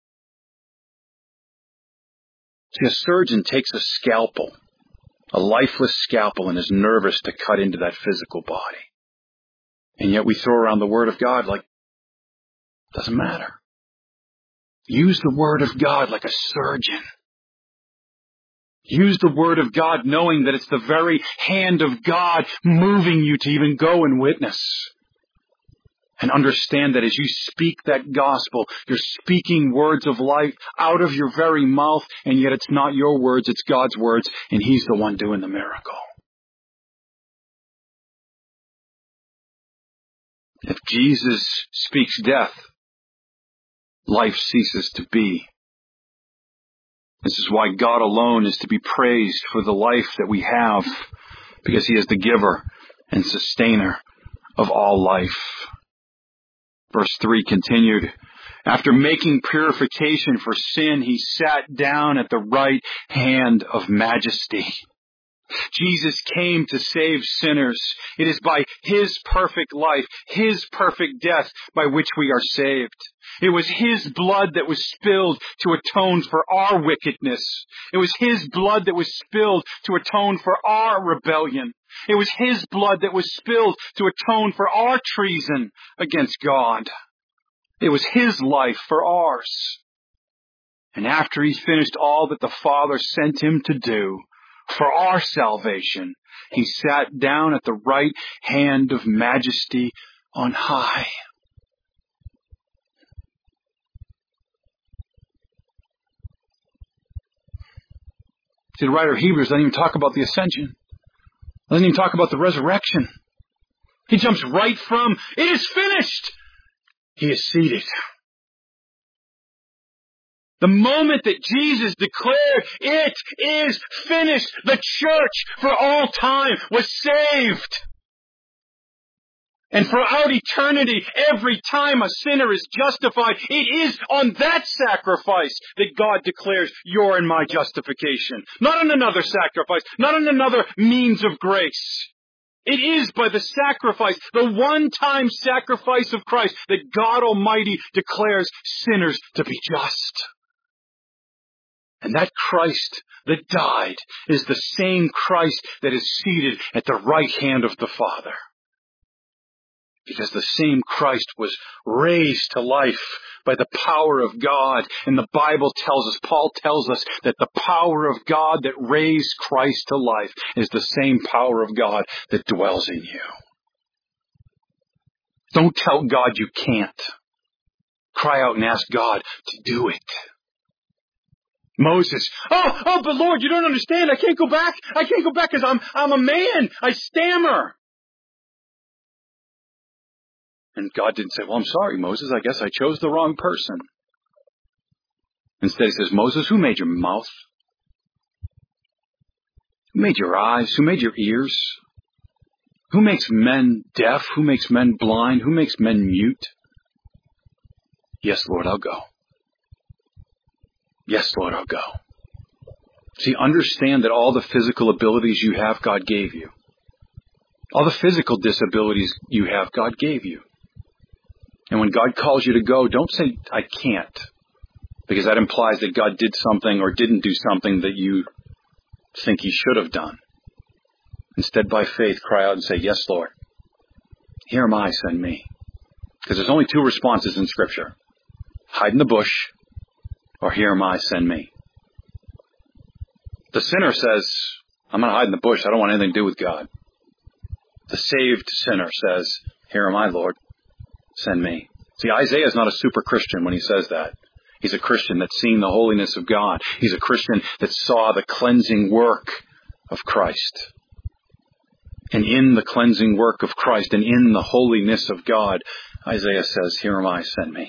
See, a surgeon takes a scalpel, a lifeless scalpel, and is nervous to cut into that physical body. And yet we throw around the Word of God like it doesn't matter. Use the Word of God like a surgeon. Use the Word of God knowing that it's the very hand of God moving you to even go and witness. And understand that as you speak that gospel, you're speaking words of life out of your very mouth, and yet it's not your words, it's God's words, and He's the one doing the miracle. If Jesus speaks death, life ceases to be. This is why God alone is to be praised for the life that we have, because He is the giver and sustainer of all life. Verse 3 continued, after making purification for sin, He sat down at the right hand of majesty. Jesus came to save sinners. It is by His perfect life, His perfect death, by which we are saved. It was His blood that was spilled to atone for our wickedness. It was His blood that was spilled to atone for our rebellion. It was His blood that was spilled to atone for our treason against God. It was His life for ours. And after He finished all that the Father sent Him to do for our salvation, He sat down at the right hand of majesty on high. See, the writer of Hebrews doesn't even talk about the ascension. Doesn't even talk about the resurrection. He jumps right from, it is finished! He is seated. The moment that Jesus declared, it is finished, the church for all time was saved. And throughout eternity, every time a sinner is justified, it is on that sacrifice that God declares your and my justification. Not on another sacrifice, not on another means of grace. It is by the sacrifice, the one-time sacrifice of Christ, that God Almighty declares sinners to be just. And that Christ that died is the same Christ that is seated at the right hand of the Father. Because the same Christ was raised to life by the power of God. And the Bible tells us, Paul tells us, that the power of God that raised Christ to life is the same power of God that dwells in you. Don't tell God you can't. Cry out and ask God to do it. Moses, but Lord, you don't understand. I can't go back. I can't go back because I'm a man. I stammer. And God didn't say, well, I'm sorry, Moses. I guess I chose the wrong person. Instead, He says, Moses, who made your mouth? Who made your eyes? Who made your ears? Who makes men deaf? Who makes men blind? Who makes men mute? Yes, Lord, I'll go. Yes, Lord, I'll go. See, understand that all the physical abilities you have, God gave you. All the physical disabilities you have, God gave you. And when God calls you to go, don't say, I can't. Because that implies that God did something or didn't do something that you think He should have done. Instead, by faith, cry out and say, yes, Lord. Here am I, send me. Because there's only two responses in Scripture. Hide in the bush, or here am I, send me. The sinner says, I'm going to hide in the bush. I don't want anything to do with God. The saved sinner says, here am I, Lord. Send me. See, Isaiah is not a super Christian when he says that. He's a Christian that's seen the holiness of God. He's a Christian that saw the cleansing work of Christ. And in the cleansing work of Christ and in the holiness of God, Isaiah says, here am I, send me.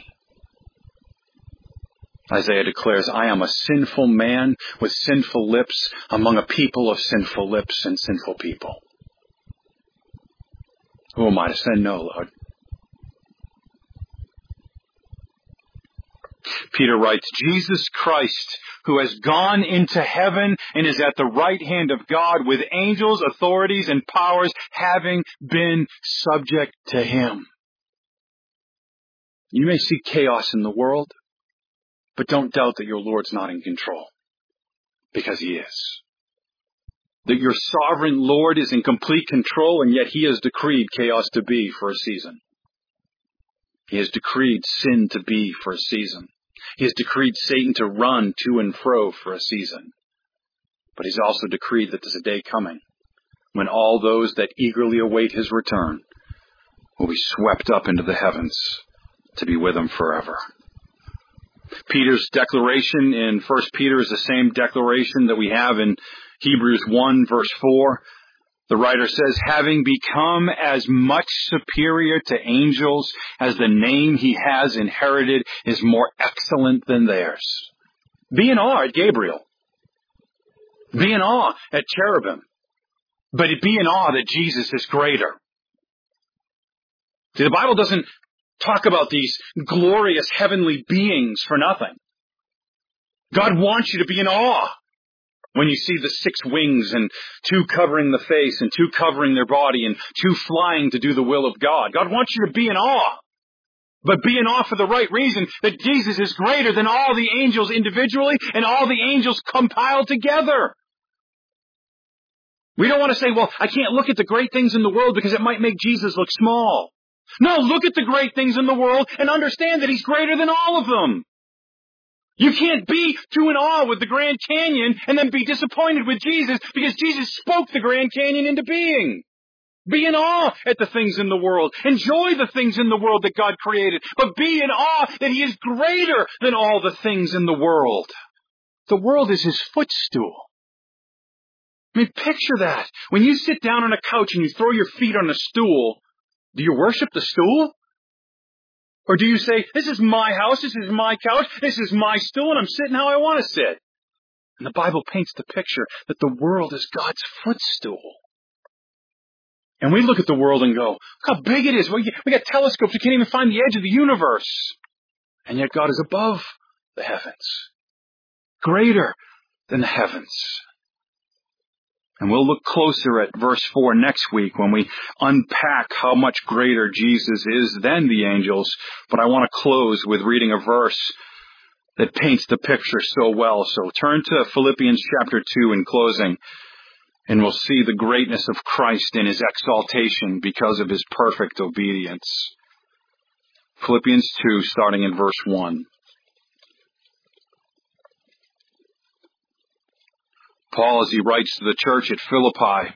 Isaiah declares, I am a sinful man with sinful lips among a people of sinful lips and sinful people. Who am I to say no, Lord? Peter writes, Jesus Christ, who has gone into heaven and is at the right hand of God with angels, authorities, and powers having been subject to him. You may see chaos in the world, but don't doubt that your Lord's not in control, because he is. That your sovereign Lord is in complete control, and yet he has decreed chaos to be for a season. He has decreed sin to be for a season. He has decreed Satan to run to and fro for a season. But he's also decreed that there's a day coming when all those that eagerly await his return will be swept up into the heavens to be with him forever. Peter's declaration in 1 Peter is the same declaration that we have in Hebrews 1 verse 4. The writer says, having become as much superior to angels as the name he has inherited is more excellent than theirs. Be in awe at Gabriel. Be in awe at cherubim. But be in awe that Jesus is greater. See, the Bible doesn't talk about these glorious heavenly beings for nothing. God wants you to be in awe. When you see the 6 wings and 2 covering the face and 2 covering their body and 2 flying to do the will of God. God wants you to be in awe. But be in awe for the right reason, that Jesus is greater than all the angels individually and all the angels compiled together. We don't want to say, well, I can't look at the great things in the world because it might make Jesus look small. No, look at the great things in the world and understand that he's greater than all of them. You can't be too in awe with the Grand Canyon and then be disappointed with Jesus because Jesus spoke the Grand Canyon into being. Be in awe at the things in the world. Enjoy the things in the world that God created. But be in awe that he is greater than all the things in the world. The world is his footstool. I mean, picture that. When you sit down on a couch and you throw your feet on a stool, do you worship the stool? Or do you say, this is my house, this is my couch, this is my stool, and I'm sitting how I want to sit? And the Bible paints the picture that the world is God's footstool. And we look at the world and go, look how big it is. We got telescopes, we can't even find the edge of the universe. And yet God is above the heavens. Greater than the heavens. And we'll look closer at verse 4 next week when we unpack how much greater Jesus is than the angels. But I want to close with reading a verse that paints the picture so well. So turn to Philippians chapter 2 in closing, and we'll see the greatness of Christ in his exaltation because of his perfect obedience. Philippians 2, starting in verse 1. Paul, as he writes to the church at Philippi,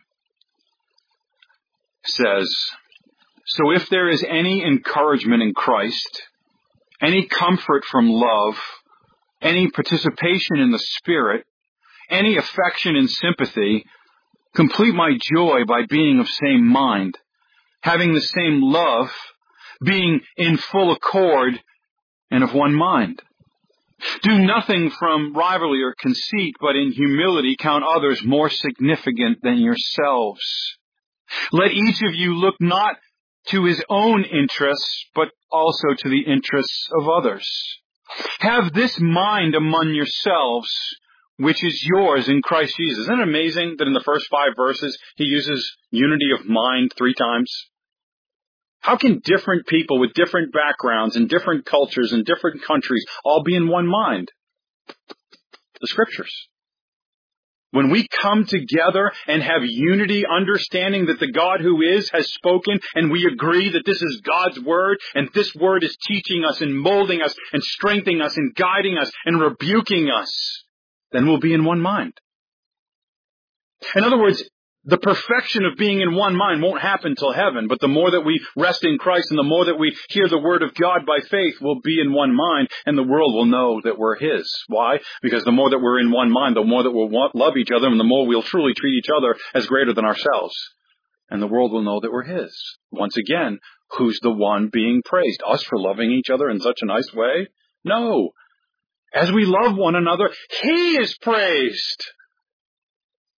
says, so if there is any encouragement in Christ, any comfort from love, any participation in the Spirit, any affection and sympathy, complete my joy by being of same mind, having the same love, being in full accord and of one mind. Do nothing from rivalry or conceit, but in humility count others more significant than yourselves. Let each of you look not to his own interests, but also to the interests of others. Have this mind among yourselves, which is yours in Christ Jesus. Isn't it amazing that in the first 5 verses, he uses unity of mind 3 times? How can different people with different backgrounds and different cultures and different countries all be in one mind? The Scriptures. When we come together and have unity, understanding that the God who is has spoken, and we agree that this is God's Word, and this Word is teaching us and molding us and strengthening us and guiding us and rebuking us, then we'll be in one mind. In other words, the perfection of being in one mind won't happen till heaven, but the more that we rest in Christ and the more that we hear the Word of God by faith, we'll be in one mind, and the world will know that we're His. Why? Because the more that we're in one mind, the more that we'll love each other, and the more we'll truly treat each other as greater than ourselves. And the world will know that we're His. Once again, who's the one being praised? Us for loving each other in such a nice way? No. As we love one another, He is praised.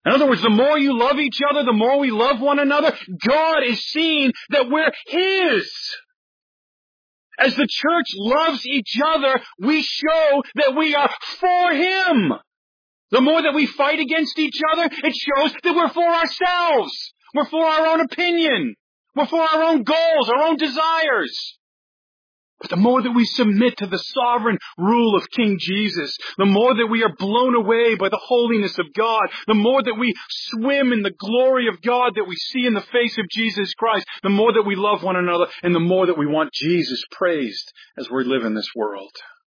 In other words, the more you love each other, the more we love one another, God is seeing that we're His. As the church loves each other, we show that we are for Him. The more that we fight against each other, it shows that we're for ourselves. We're for our own opinion. We're for our own goals, our own desires. But the more that we submit to the sovereign rule of King Jesus, the more that we are blown away by the holiness of God, the more that we swim in the glory of God that we see in the face of Jesus Christ, the more that we love one another, and the more that we want Jesus praised as we live in this world.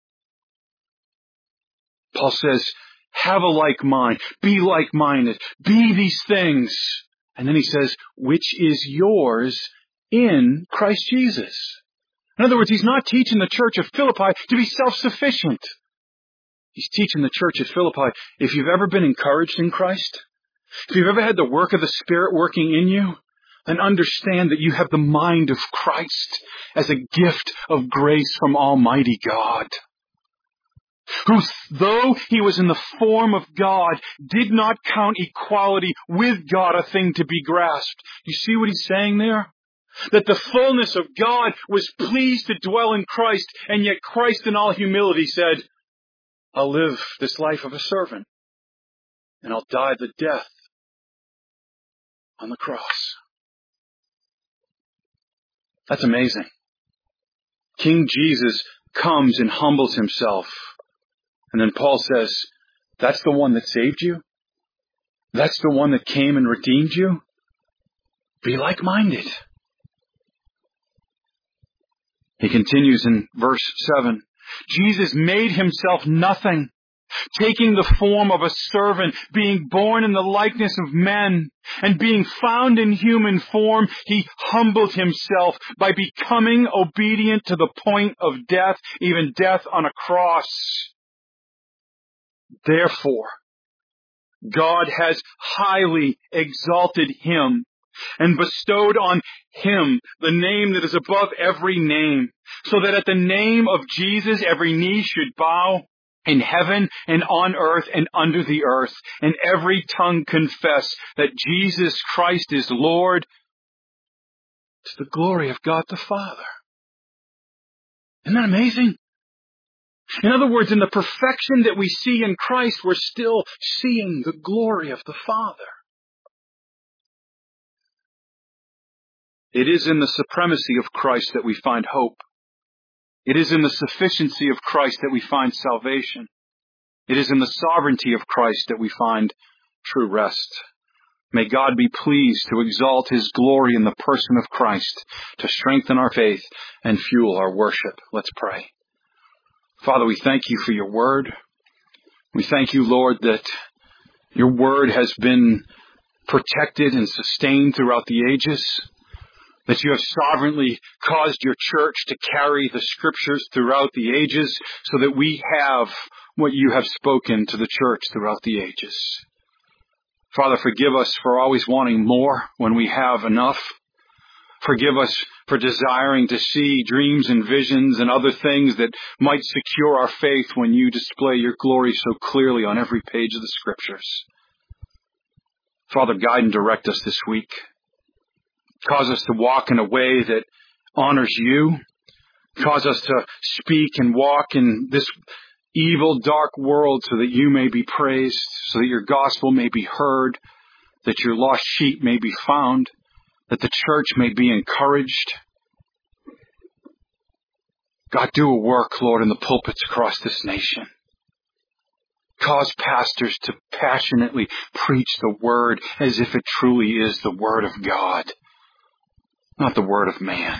Paul says, have a like mind, be like-minded, be these things. And then he says, which is yours in Christ Jesus. In other words, he's not teaching the church of Philippi to be self-sufficient. He's teaching the church at Philippi, if you've ever been encouraged in Christ, if you've ever had the work of the Spirit working in you, then understand that you have the mind of Christ as a gift of grace from Almighty God, who, though he was in the form of God, did not count equality with God a thing to be grasped. You see what he's saying there? That the fullness of God was pleased to dwell in Christ, and yet Christ in all humility said, I'll live this life of a servant, and I'll die the death on the cross. That's amazing. King Jesus comes and humbles himself. And then Paul says, that's the one that saved you? That's the one that came and redeemed you? Be like-minded. He continues in verse 7. Jesus made himself nothing, taking the form of a servant, being born in the likeness of men, and being found in human form, he humbled himself by becoming obedient to the point of death, even death on a cross. Therefore, God has highly exalted him and bestowed on him the name that is above every name, so that at the name of Jesus every knee should bow in heaven and on earth and under the earth, and every tongue confess that Jesus Christ is Lord, to the glory of God the Father. Isn't that amazing? In other words, in the perfection that we see in Christ, we're still seeing the glory of the Father. It is in the supremacy of Christ that we find hope. It is in the sufficiency of Christ that we find salvation. It is in the sovereignty of Christ that we find true rest. May God be pleased to exalt his glory in the person of Christ, to strengthen our faith and fuel our worship. Let's pray. Father, we thank you for your word. We thank you, Lord, that your word has been protected and sustained throughout the ages, that you have sovereignly caused your church to carry the scriptures throughout the ages so that we have what you have spoken to the church throughout the ages. Father, forgive us for always wanting more when we have enough. Forgive us for desiring to see dreams and visions and other things that might secure our faith when you display your glory so clearly on every page of the scriptures. Father, guide and direct us this week. Cause us to walk in a way that honors you. Cause us to speak and walk in this evil, dark world so that you may be praised, so that your gospel may be heard, that your lost sheep may be found, that the church may be encouraged. God, do a work, Lord, in the pulpits across this nation. Cause pastors to passionately preach the word as if it truly is the word of God, not the word of man.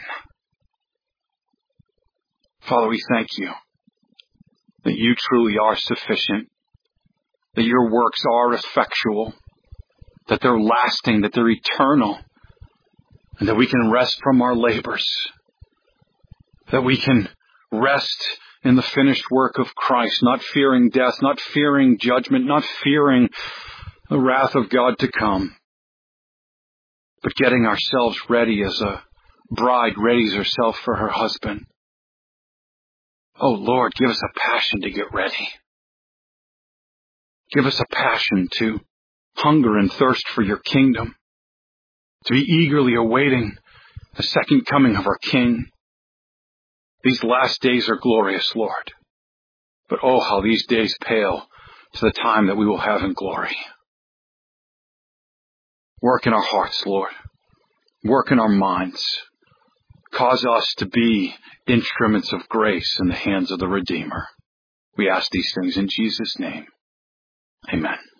Father, we thank you that you truly are sufficient, that your works are effectual, that they're lasting, that they're eternal, and that we can rest from our labors, that we can rest in the finished work of Christ, not fearing death, not fearing judgment, not fearing the wrath of God to come, but getting ourselves ready as a bride readies herself for her husband. Oh Lord, give us a passion to get ready. Give us a passion to hunger and thirst for your kingdom, to be eagerly awaiting the second coming of our King. These last days are glorious, Lord. But oh, how these days pale to the time that we will have in glory. Work in our hearts, Lord. Work in our minds. Cause us to be instruments of grace in the hands of the Redeemer. We ask these things in Jesus' name. Amen.